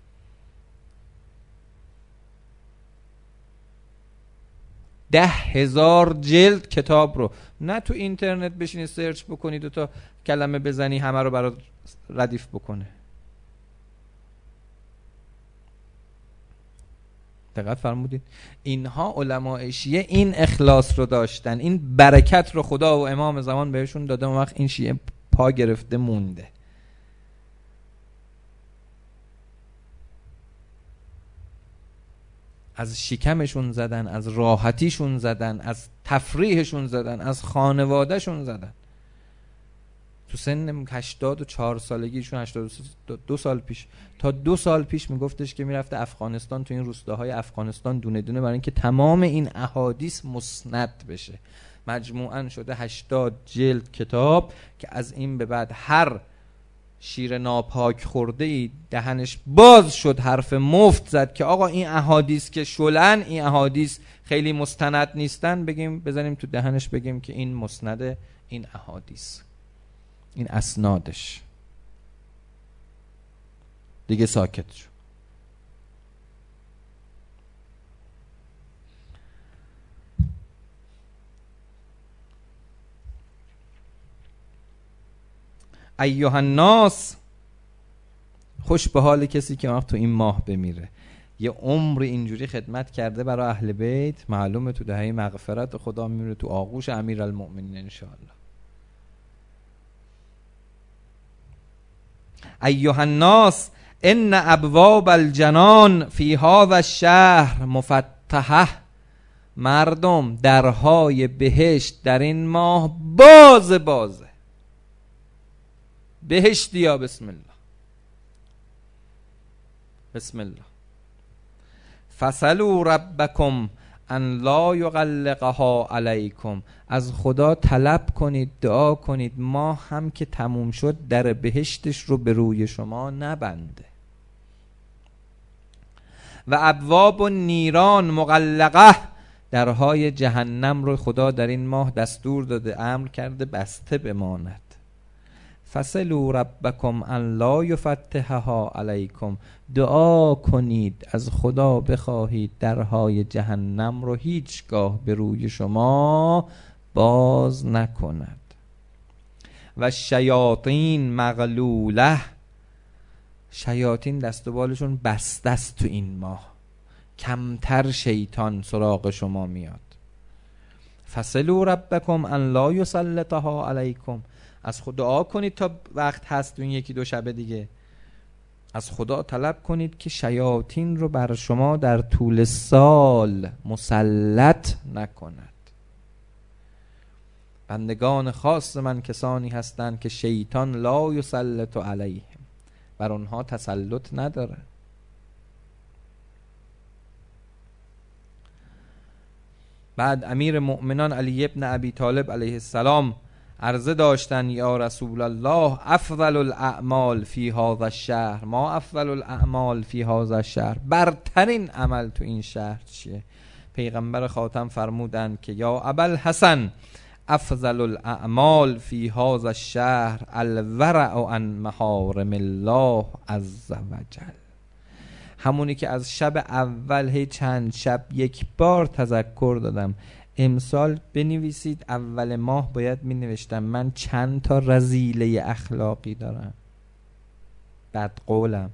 ده هزار جلد کتاب رو نه تو اینترنت بشینی سرچ بکنی دو تا کلمه بزنی همه رو برات ردیف بکنه. دقت فرمودید؟ اینها علماء شیعه این اخلاص رو داشتن، این برکت رو خدا و امام زمان بهشون داده، اون وقت این شیعه پا گرفته مونده. از شکمشون زدن، از راحتیشون زدن، از تفریحشون زدن، از خانوادهشون زدن. تو سن هشتاد و چهار سالگیشون، هشتاد و دو سال پیش، تا دو سال پیش میگفتش که میرفته افغانستان، تو این روستاهای افغانستان دونه دونه برای اینکه تمام این احادیث مسند بشه. مجموعاً شده هشتاد جلد کتاب که از این به بعد هر شیر ناپاک خورده ای دهنش باز شد حرف مفت زد که آقا این احادیث که شلن، این احادیث خیلی مستند نیستن، بگیم بزنیم تو دهنش بگیم که این مسند این احادیث، این اسنادش. دیگه ساکت شو. ایها الناس، خوش به حال کسی که وقت تو این ماه بمیره. یه عمر اینجوری خدمت کرده برای اهل بیت، معلومه تو دهه مغفرت خدا میره تو آغوش امیرالمؤمنین انشاءالله. ایها الناس ان ابواب الجنان فی هذا الشهر مفتحه. مردم، درهای بهشت در این ماه باز بازه. بهشتیا بسم الله بسم الله. فسلوا ربکم ان لا یغلقها علیکم. از خدا طلب کنید، دعا کنید ما هم که تموم شد در بهشتش رو به روی شما نبنده. و ابواب النیران مغلقه. درهای جهنم رو خدا در این ماه دستور داده، امر کرده بسته بماند. فسلوا ربکم ان لا یفتحها علیکم. دعا کنید، از خدا بخواهید درهای جهنم رو هیچگاه به روی شما باز نکند. و شیاطین مغلوله. شیاطین دست و بالشون بسته است تو این ماه، کمتر شیطان سراغ شما میاد. فسلوا ربکم ان لا یسلطها علیکم. از خدا دعا کنید تا وقت هست، این یکی دو شبه دیگه از خدا طلب کنید که شیاطین رو بر شما در طول سال مسلط نکند. بندگان خاص من کسانی هستند که شیطان لا یسلط علیهم، بر اونها تسلط نداره. بعد امیر مؤمنان علی ابن ابی طالب علیه السلام عرضه داشتن یا رسول الله افضل الاعمال فی هذا الشهر. ما افضل الاعمال فی هذا الشهر، برترین عمل تو این شهر چیه؟ پیغمبر خاتم فرمودند که یا ابوالحسن افضل الاعمال فی هذا الشهر الورع عن محارم الله عز وجل. همونی که از شب اول هی چند شب یک بار تذکر دادم. امسال بنویسید اول ماه باید می نوشتم من چند تا رذیله اخلاقی دارم، بد قولم،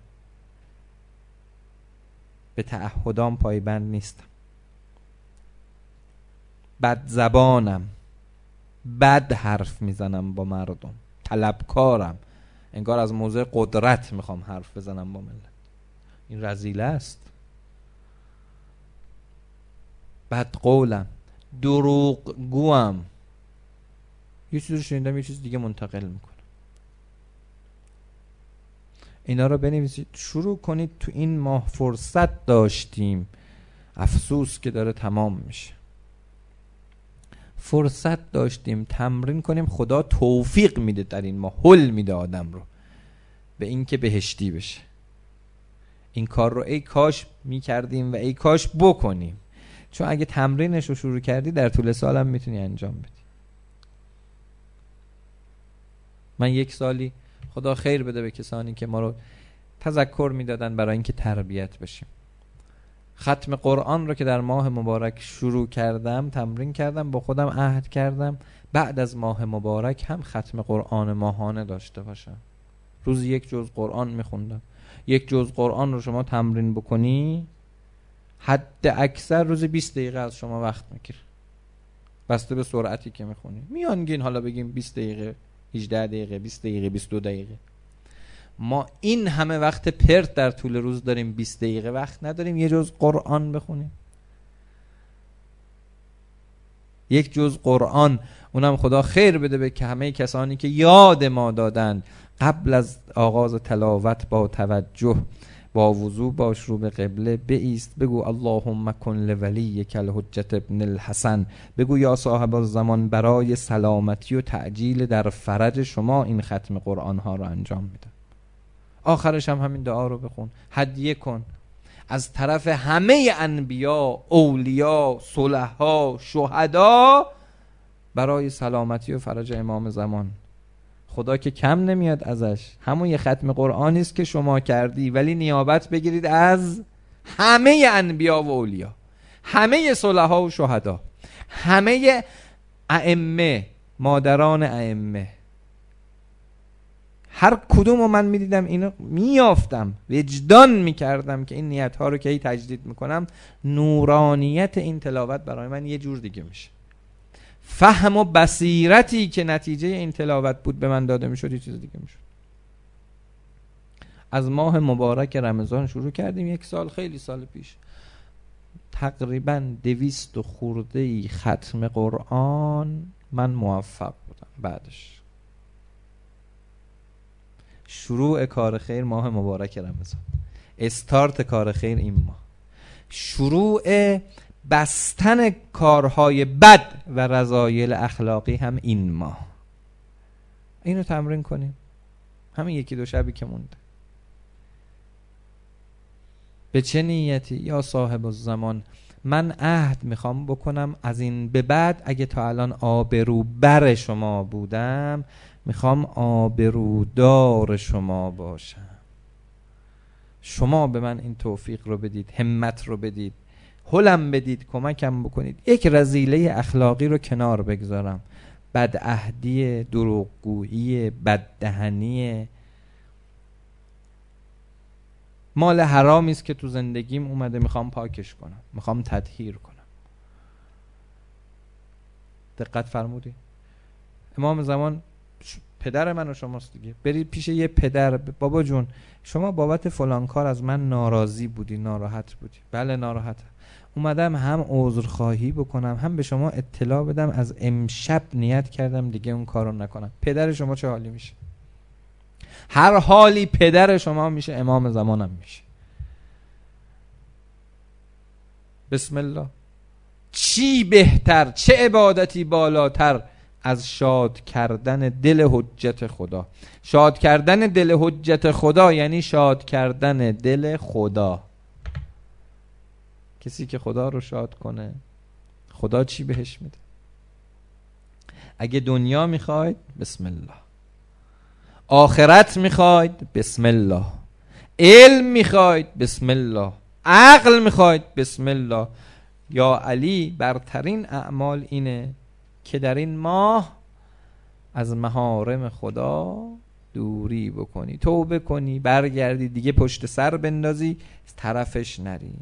به تعهدام پایبند نیستم، بد زبانم، بد حرف میزنم با مردم، طلبکارم، انگار از موضع قدرت میخوام حرف بزنم با ملت. این رذیله است. بد قولم، دروغ گوام، یه چیز رو شنیدم یه چیز دیگه منتقل میکنم. اینا رو بنویسید، شروع کنید. تو این ماه فرصت داشتیم، افسوس که داره تمام میشه. فرصت داشتیم تمرین کنیم، خدا توفیق میده در این ماه، حل میده آدم رو به این که بهشتی بشه. این کار رو ای کاش میکردیم و ای کاش بکنیم، چون اگه تمرینش رو شروع کردی در طول سالم میتونی انجام بدی. من یک سالی خدا خیر بده به کسانی که ما رو تذکر میدادن برای اینکه تربیت بشیم، ختم قرآن رو که در ماه مبارک شروع کردم، تمرین کردم، با خودم عهد کردم بعد از ماه مبارک هم ختم قرآن ماهانه داشته باشم. روز یک جزء قرآن میخوندم. یک جزء قرآن رو شما تمرین بکنی حد اکثر روز بیست دقیقه از شما وقت میگیره، بسته به سرعتی که میخونی. میانگین حالا بگیم بیست دقیقه، هجده دقیقه، بیست دقیقه، بیست و دو دقیقه. ما این همه وقت پرت در طول روز داریم، بیست دقیقه وقت نداریم یه جزء قرآن بخونیم. یک جزء قرآن، اونم خدا خیر بده به که همه کسانی که یاد ما دادن قبل از آغاز تلاوت با توجه با وضو باش، رو به قبله بایست، بگو اللهم کن لولیک الحجة ابن الحسن. بگو یا صاحب الزمان برای سلامتی و تعجیل در فرج شما این ختم قرآن ها رو انجام میدم. آخرش هم همین دعا رو بخون، هدیه کن از طرف همه انبیا، اولیا، صلحا، شهدا برای سلامتی و فرج امام زمان. خدا که کم نمیاد ازش. همون یه ختم قرآنی است که شما کردی، ولی نیابت بگیرید از همه انبیا و اولیا، همه صلحا و شهدا، همه ائمه، مادران ائمه، هر کدوم رو من میدیدم اینو میافتم، وجدان میکردم که این نیت ها رو که ای تجدید میکنم، نورانیت این تلاوت برای من یه جور دیگه میشه. فهم و بصیرتی که نتیجه این تلاوت بود به من داده میشد یه چیز دیگه میشد. از ماه مبارک رمضان شروع کردیم، یک سال، خیلی سال پیش، تقریبا دویست و خورده ای ختم قرآن من موفق بودم. بعدش شروع کار خیر ماه مبارک رمضان، استارت کار خیر این ماه، شروع بستن کارهای بد و رذایل اخلاقی هم این ماه. اینو تمرین کنیم همین یکی دو شبی که مونده. به چه نیتی؟ یا صاحب الزمان، من عهد میخوام بکنم از این به بعد اگه تا الان آبرو بر شما بودم، میخوام آبرودار شما باشم. شما به من این توفیق رو بدید، همت رو بدید، هلم بدید، کمکم بکنید یک رذیله اخلاقی رو کنار بگذارم. بدعهدی، دروغگویی، بددهنی، مال حرامی است که تو زندگیم اومده، میخوام پاکش کنم، میخوام تطهیر کنم. دقت فرمودی؟ امام زمان پدر من و شماست دیگه. برید پیش یه پدر، بابا جون شما بابت فلان کار از من ناراضی بودی، ناراحت بودی. بله ناراحتم. اومدم هم عذرخواهی بکنم، هم به شما اطلاع بدم از امشب نیت کردم دیگه اون کارو نکنم. پدر شما چه حالی میشه؟ هر حالی پدر شما میشه امام زمانم میشه. بسم الله. چی بهتر، چه عبادتی بالاتر از شاد کردن دل حجت خدا؟ شاد کردن دل حجت خدا یعنی شاد کردن دل خدا. کسی که خدا رو شاد کنه، خدا چی بهش میده؟ اگه دنیا میخواید بسم الله، آخرت میخواید بسم الله، علم میخواید بسم الله، عقل میخواید بسم الله. یا علی برترین اعمال اینه که در این ماه از محارم خدا دوری بکنی، توبه کنی، برگردی، دیگه پشت سر بندازی، طرفش نری.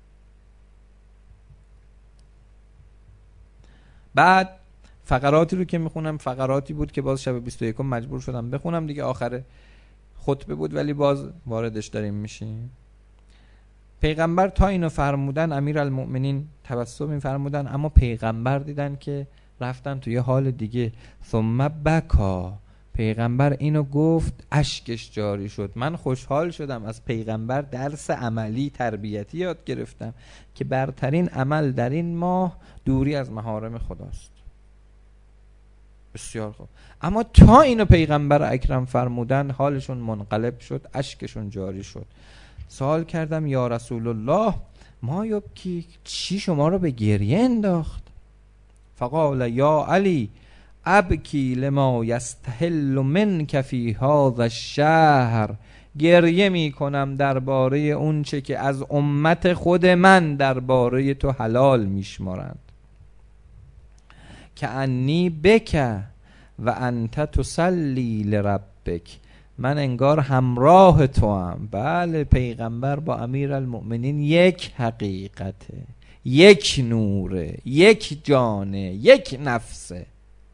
بعد فقراتی رو که میخونم، فقراتی بود که باز شب بیست و یکم مجبور شدم بخونم دیگه، آخر خطبه بود ولی باز واردش داریم میشیم. پیغمبر تا اینو فرمودن، امیرالمؤمنین تبسم این فرمودن، اما پیغمبر دیدن که رفتن توی حال دیگه. ثم بکا، پیغمبر اینو گفت اشکش جاری شد. من خوشحال شدم، از پیغمبر درس عملی تربیتی یاد گرفتم که برترین عمل در این ماه دوری از محارم خداست. بسیار خوب. اما تا اینو پیغمبر اکرم فرمودن حالشون منقلب شد، اشکشون جاری شد. سوال کردم یا رسول الله ما یبکی، چی شما رو به گریه انداخت؟ فقال یا علی ابکی لما یستحل منک فی هذا الشهر، گریه می کنم درباره اون چه که از امت خود من درباره تو حلال میشمارند. که انی بک و انت تصلی لربک، من انگار همراه تو هم. بله پیغمبر با امیرالمؤمنین یک حقیقته، یک نوره، یک جانه، یک نفسه.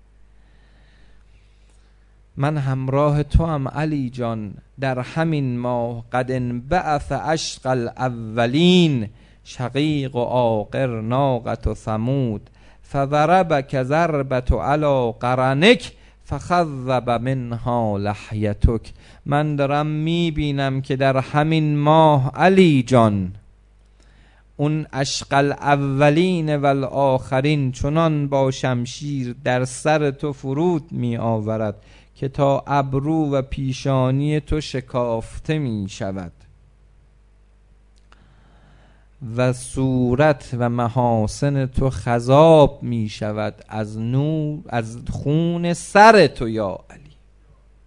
من همراه تو هم علی جان در همین ماه. قد انبعث اشق الاولین، شقیق و عاقر ناقة و ثمود، فضربک ضربة علی قرنک فخذب منها لحیتک. من دارم میبینم که در همین ماه علی جان اون عشق الاولین و الاخرین چنان با شمشیر در سر تو فرود می آورد که تا ابرو و پیشانی تو شکافته می شود و صورت و محاسن تو خضاب می شود از نور، از خون سر تو یا علی.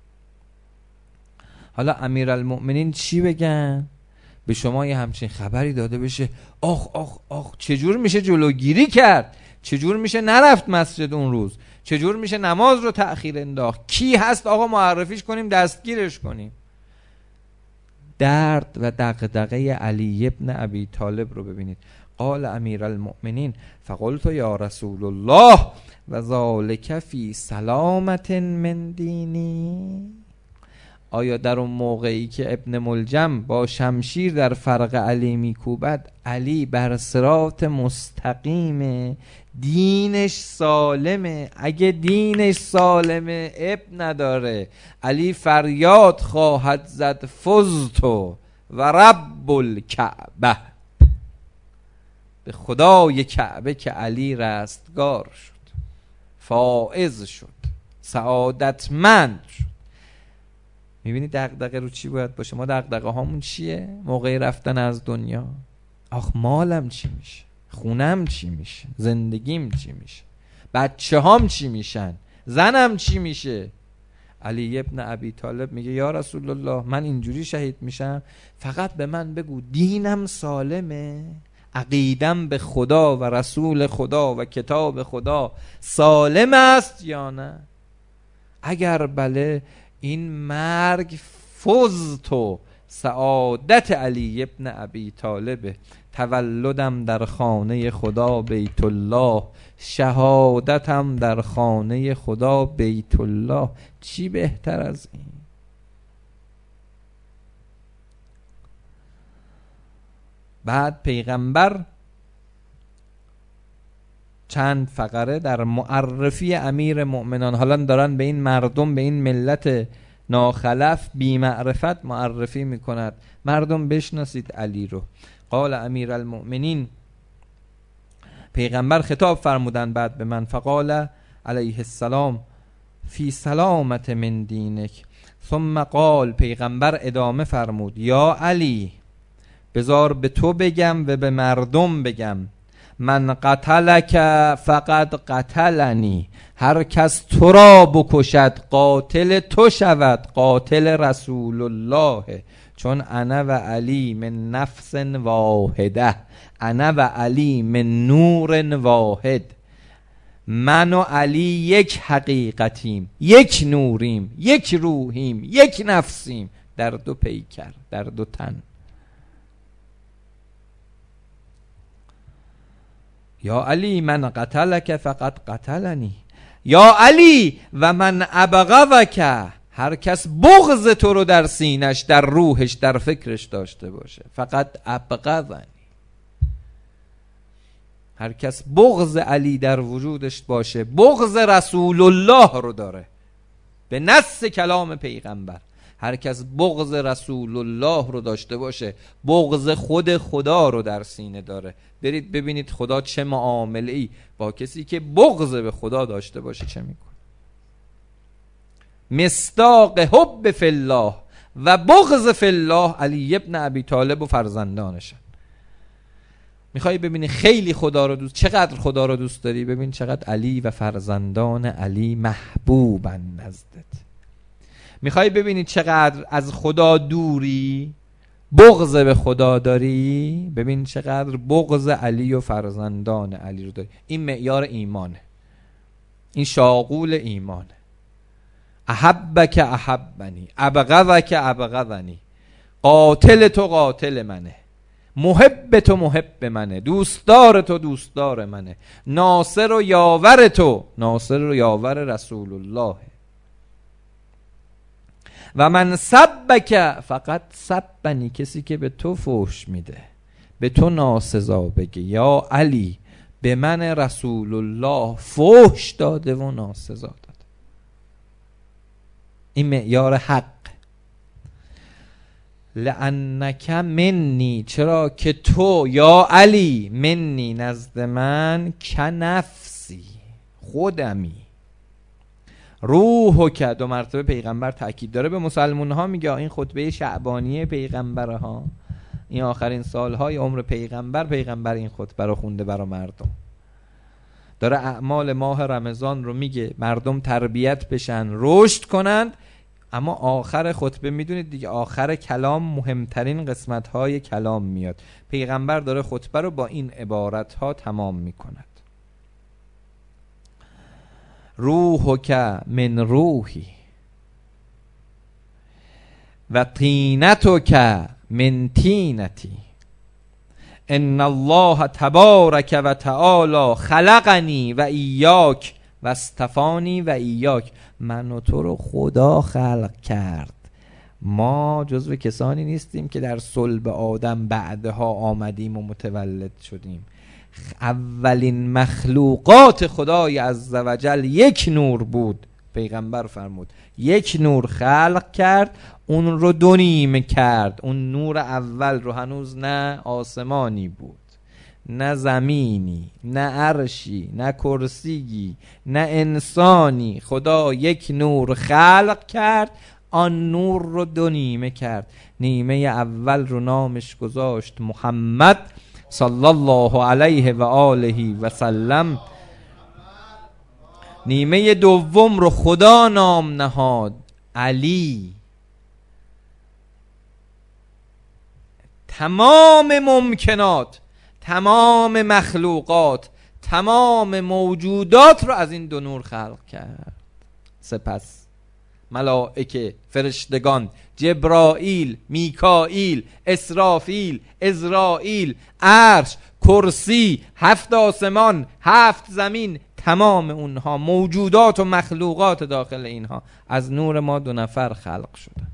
حالا امیرالمؤمنین چی بگن؟ به شما یه همچین خبری داده بشه، آخ آخ آخ چجور میشه جلوگیری کرد، چجور میشه نرفت مسجد اون روز، چجور میشه نماز رو تأخیر انداخت، کی هست آقا معرفیش کنیم دستگیرش کنیم. درد و دغدغه علی ابن ابی طالب رو ببینید. قال امیرالمؤمنین فقلت یا رسول الله و ذالک فی سلامت من دینی. آیا در اون موقعی که ابن ملجم با شمشیر در فرق علی میکوبد علی بر صراط مستقیمه، دینش سالمه؟ اگه دینش سالمه اب نداره، علی فریاد خواهد زد فزتو و رب الکعبه، به خدای کعبه که علی رستگار شد، فائز شد، سعادتمند شد. میبینی دغدغه رو چی باید باشه؟ ما دغدغه هامون چیه موقع رفتن از دنیا؟ آخ مالم چی میشه، خونم چی میشه، زندگیم چی میشه، بچه هام چی میشن، زنم چی میشه. علی ابن ابی طالب میگه یا رسول الله من اینجوری شهید میشم، فقط به من بگو دینم سالمه، عقیدم به خدا و رسول خدا و کتاب خدا سالم است یا نه؟ اگر بله این مرگ فزتو، سعادت علی ابن ابی طالب، تولدم در خانه خدا بیت الله، شهادتم در خانه خدا بیت الله. چی بهتر از این؟ بعد پیغمبر چند فقره در معرفی امیر مؤمنان، حالا دارن به این مردم، به این ملت ناخلف بی معرفت معرفی میکند، مردم بشناسید علی رو. قال امیر المؤمنین، پیغمبر خطاب فرمودن بعد به من، فقال علیه السلام فی سلامت من دینک، ثم قال، پیغمبر ادامه فرمود یا علی بذار به تو بگم و به مردم بگم، من قتلک فقط قتلنی، هر کس تو را بکشد قاتل تو شود، قاتل رسول الله، چون انا و علی من نفس واحده، انا و علی من نور واحد، من و علی یک حقیقتیم، یک نوریم، یک روحیم، یک نفسیم، در دو پیکر، در دو تن. یا علی من قتلک فقط قتلنی، یا علی و من ابغضک، هر کس بغض تو رو در سینش، در روحش، در فکرش داشته باشه، فقط ابغضنی، هر کس بغض علی در وجودش باشه، بغض رسول الله رو داره به نص کلام پیغمبر. هر کس بغض رسول الله رو داشته باشه، بغض خود خدا رو در سینه داره. برید ببینید خدا چه معامله ای با کسی که بغض به خدا داشته باشه چه میکنه. مصداق حب فی الله و بغض فی الله علی ابن ابی طالب و فرزندانشن. میخوای ببینی خیلی خدا رو دوست، چقدر خدا رو دوست داری، ببین چقدر علی و فرزندان علی محبوبن نزدت. میخوای ببینی چقدر از خدا دوری، بغض به خدا داری، ببین چقدر بغض علی و فرزندان علی رو داری. این معیار ایمانه، این شاغول ایمانه. احبک احبنی، ابغضک ابغضنی، قاتل تو قاتل منه، محب تو محب منه، دوستدار تو دوستدار منه، ناصر و یاور تو ناصر و یاور رسول الله. و من سبک فقط سبنی، کسی که به تو فحش میده، به تو ناسزا بگه، یا علی به من رسول الله فحش داده و ناسزا داده. این معیار حق. لأنک منی، چرا که تو یا علی، منی نزد من، که نفسی خودمی، روحو که. دو مرتبه پیغمبر تأکید داره به مسلمون ها، میگه این خطبه شعبانیه پیغمبر ها، این آخرین سالهای عمر پیغمبر، پیغمبر این خطبه رو خونده برای مردم، داره اعمال ماه رمضان رو میگه، مردم تربیت بشن، رشد کنند. اما آخر خطبه میدونید دیگه، آخر کلام مهمترین قسمت های کلام میاد. پیغمبر داره خطبه رو با این عبارت ها تمام میکند: روحک من روحی و طینتک من طینتی ان الله تبارک و تعالی خلقنی و ایاک و اصطفانی و ایاک. من و تو رو خدا خلق کرد. ما جزو کسانی نیستیم که در صلب آدم بعدها آمدیم و متولد شدیم. اولین مخلوقات خدای عزوجل یک نور بود. پیغمبر فرمود یک نور خلق کرد، اون رو دو نیمه کرد. اون نور اول رو هنوز نه آسمانی بود، نه زمینی، نه عرشی، نه کرسیی، نه انسانی. خدا یک نور خلق کرد، آن نور رو دو نیمه کرد. نیمه اول رو نامش گذاشت محمد صلی الله علیه و آله و سلم. نیمه دوم رو خدا نام نهاد علی. تمام ممکنات، تمام مخلوقات، تمام موجودات رو از این دو نور خلق کرد. سپس ملائکه، فرشتگان، جبرائیل، میکائیل، اسرافیل، ازرائیل، عرش، کرسی، هفت آسمان، هفت زمین، تمام اونها موجودات و مخلوقات داخل اینها از نور ما دو نفر خلق شدن.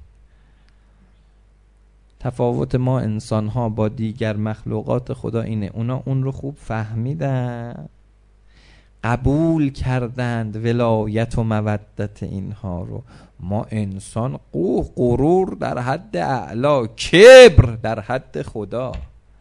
تفاوت ما انسان ها با دیگر مخلوقات خدا اینه، اونا اون رو خوب فهمیدن، قبول کردند ولایت و مودت اینها رو. ما انسان قوه غرور در حد اعلا، کبر در حد خدا.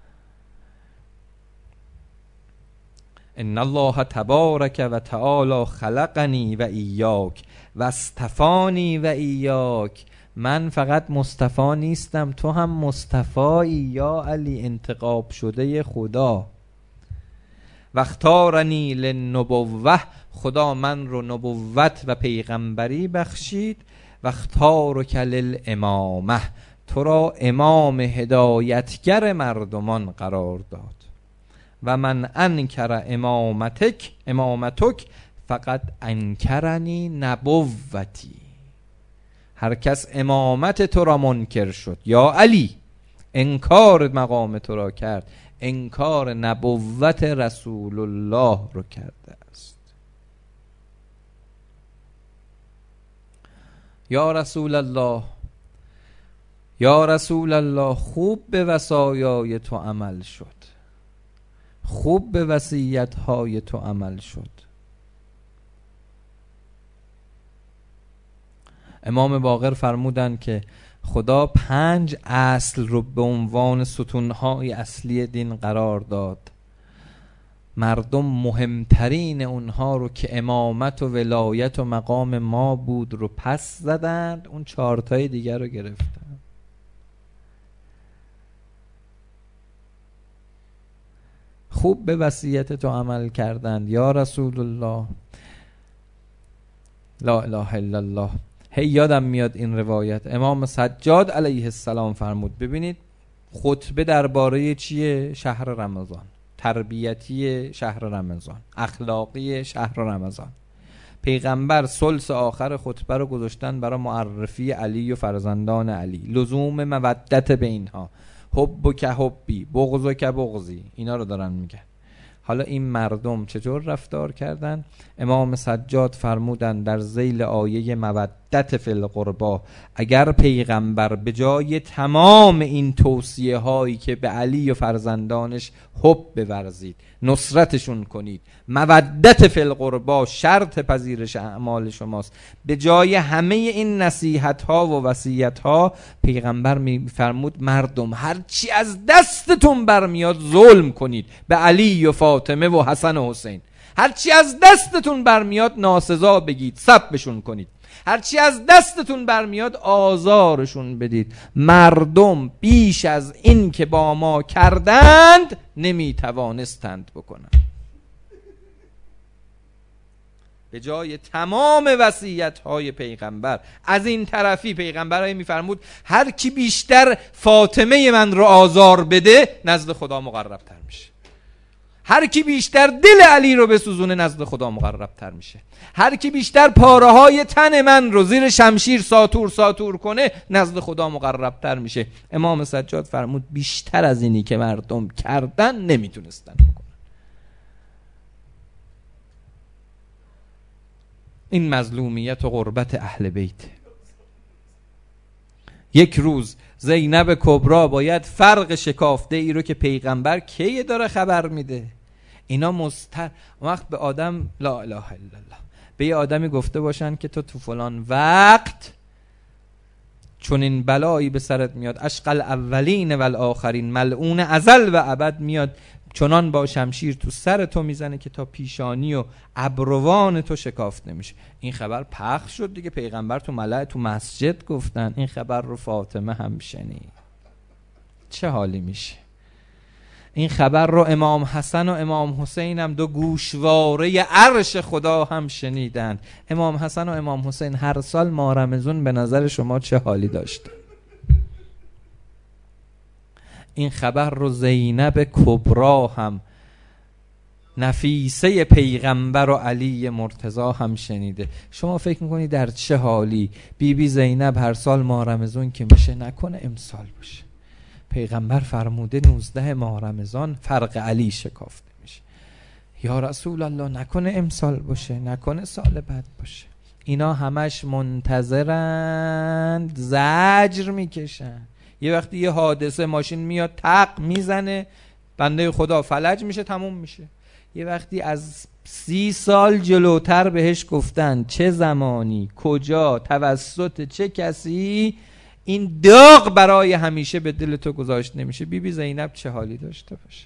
ان الله تبارک و تعالی خلقنی و ایاک و اصطفانی و ایاک. من فقط مصطفی نیستم، تو هم مصطفایی یا علی، انتخاب شده خدا. و اختارنی للنبوة، خدا من رو نبوت و پیغمبری بخشید. و اختارک للامامه، تو را امام هدایتگر مردمان قرار داد. و من انکر امامتک امامتک فقط انکرنی نبوتی. هر کس امامت تو را منکر شد یا علی، انکار مقام تو را کرد، انکار نبوت رسول الله رو کرده است. یا رسول الله، یا رسول الله، خوب به وصایای تو عمل شد، خوب به وصیت های تو عمل شد. امام باقر فرمودند که خدا پنج اصل رو به عنوان ستونهای اصلی دین قرار داد. مردم مهمترین اونها رو که امامت و ولایت و مقام ما بود رو پس زدند، اون چهارتای دیگر رو گرفتن. خوب به وصیت تو عمل کردند. یا رسول الله، لا اله الا الله. هی یادم میاد این روایت، امام سجاد علیه السلام فرمود، ببینید خطبه درباره چیه؟ شهر رمضان، تربیتی شهر رمضان، اخلاقی شهر رمضان. پیغمبر ثلث آخر خطبه رو گذاشتن برای معرفی علی و فرزندان علی، لزوم مودت به اینها، حب که حبی، بغض که بغضی، اینا رو دارن میگن. حالا این مردم چطور رفتار کردن؟ امام سجاد فرمودن در ذیل آیه مودت فی القربا، اگر پیغمبر به جای تمام این توصیه هایی که به علی و فرزندانش حب بورزید، نصرتشون کنید، مودت فی القربا شرط پذیرش اعمال شماست، به جای همه این نصیحت ها و وصیت ها پیغمبر می فرمود مردم هرچی از دستتون برمیاد ظلم کنید به علی و فاطمه و حسن و حسین، هرچی از دستتون برمیاد ناسزا بگید، سبشون کنید، هرچی از دستتون برمیاد آزارشون بدید. مردم بیش از این که با ما کردند نمیتوانستند بکنند. به جای تمام وصیت‌های پیغمبر. از این طرفی پیغمبر میفرمود هر کی بیشتر فاطمه من رو آزار بده نزد خدا مقرب‌تر میشه. هر کی بیشتر دل علی رو بسوزونه نزد خدا مقرب‌تر میشه. هر کی بیشتر پاره‌های تن من رو زیر شمشیر ساتور ساتور کنه نزد خدا مقرب‌تر میشه. امام سجاد فرمود بیشتر از اینی که مردم کردن نمیتونستن بکنن. این مظلومیت و غربت اهل بیت. یک روز زینب کبرا باید فرق شکافته ای رو که پیغمبر کی داره خبر میده، اینا مستر وقت به آدم لا اله الا الله به یه آدمی گفته باشن که تو تو فلان وقت چون این بلایی به سرت میاد، اشقل اولین و الاخرین، ملعون ازل و ابد میاد، چنان با شمشیر تو سر تو میزنه که تا پیشانی و ابروان تو شکافت نمیشه. این خبر پخش شد دیگه، پیغمبر تو ملأ تو مسجد گفتن، این خبر رو فاطمه هم شنید. چه حالی میشه؟ این خبر رو امام حسن و امام حسین هم دو گوشواره عرش خدا هم شنیدن. امام حسن و امام حسین هر سال ماه رمضان به نظر شما چه حالی داشته؟ این خبر رو زینب کبرا هم، نفیسه پیغمبر و علی مرتضی هم شنیده. شما فکر میکنی در چه حالی بی بی زینب هر سال ماه رمضان که میشه نکنه امسال باشه؟ پیغمبر فرموده نوزده ماه رمضان فرق علی شکافته میشه. یا رسول الله نکنه امسال باشه، نکنه سال بعد باشه. اینا همش منتظرند، زجر میکشن. یه وقتی یه حادثه ماشین میاد تق میزنه، بنده خدا فلج میشه، تموم میشه. یه وقتی از سی سال جلوتر بهش گفتن چه زمانی، کجا، توسط چه کسی، این داغ برای همیشه به دل تو گذاشت نمیشه. بی بی زینب چه حالی داشته باشه؟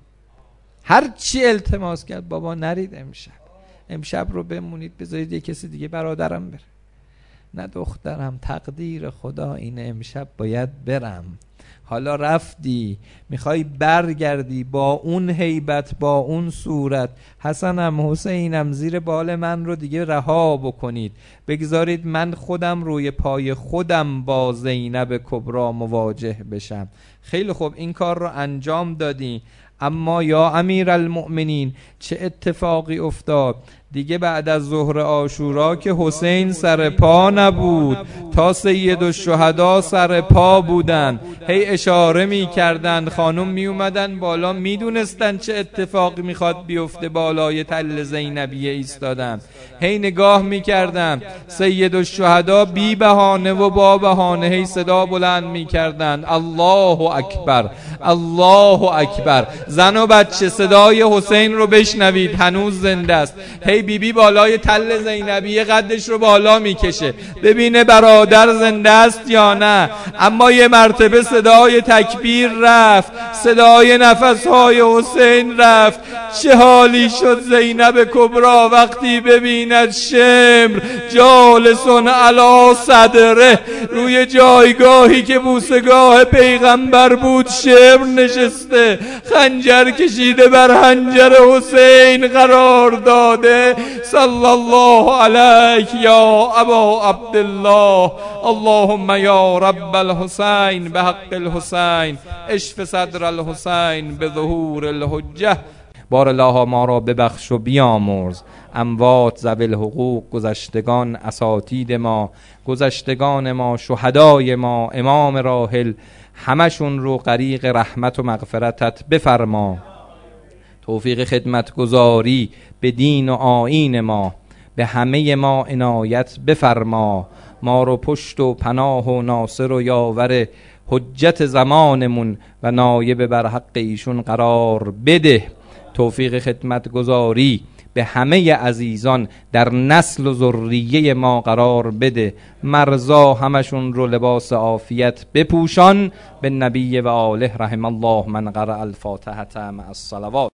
هر چی التماس کرد بابا نرید امشب، امشب رو بمونید بذارید یه کسی دیگه برادرم بره. نه دخترم، تقدیر خدا اینه امشب باید برم. حالا رفتی میخوای برگردی با اون هیبت، با اون صورت. حسنم حسینم زیر بال من رو دیگه رها بکنید، بگذارید من خودم روی پای خودم با زینب کبرا مواجه بشم. خیلی خوب این کار رو انجام دادی، اما یا امیر المؤمنین چه اتفاقی افتاد؟ دیگه بعد از ظهر عاشورا که حسین سر پا نبود، تا سید الشهدا سر پا بودن، هی اشاره می کردن، خانم می اومدن بالا، می دونستن چه اتفاقی میخواد بیفته، بالای تل زینبیه ایستادن، هی نگاه می کردن. سید الشهدا بی بهانه و با بهانه هی صدا بلند می کردن الله اکبر، الله اکبر. زن و بچه صدای حسین رو بشنوید، هنوز زنده است. هی بی بی بالای تل زینبیه قدش رو بالا میکشه ببینه برادر زنده است یا نه. اما یه مرتبه صدای تکبیر رفت، صدای نفسهای حسین رفت. چه حالی شد زینب کبرا وقتی ببیند شمر جالسون علی صدره، روی جایگاهی که بوسگاه پیغمبر بود شمر نشسته، خنجر کشیده بر حنجر حسین قرار داده. صلی الله علیک یا ابا عبدالله، اللهم یا رب الحسین به حق الحسین، اشف صدر الحسین به ظهور الحجه. بار الله ما را ببخش و بیامرز، اموات ذوی الحقوق، گذشتگان اساتید ما، گذشتگان ما، شهدای ما، امام راحل، همشون رو غریق رحمت و مغفرتت بفرما. توفیق خدمت گزاری به دین و آیین ما، به همه ما عنایت بفرما. ما رو پشت و پناه و ناصر و یاور حجت زمانمون و نایب بر حق ایشون قرار بده. توفیق خدمت گزاری به همه عزیزان در نسل و ذریه ما قرار بده. مرزا همشون رو لباس عافیت بپوشان. به نبی و آله رحم الله من قرأ الفاتحه مع الصلوات.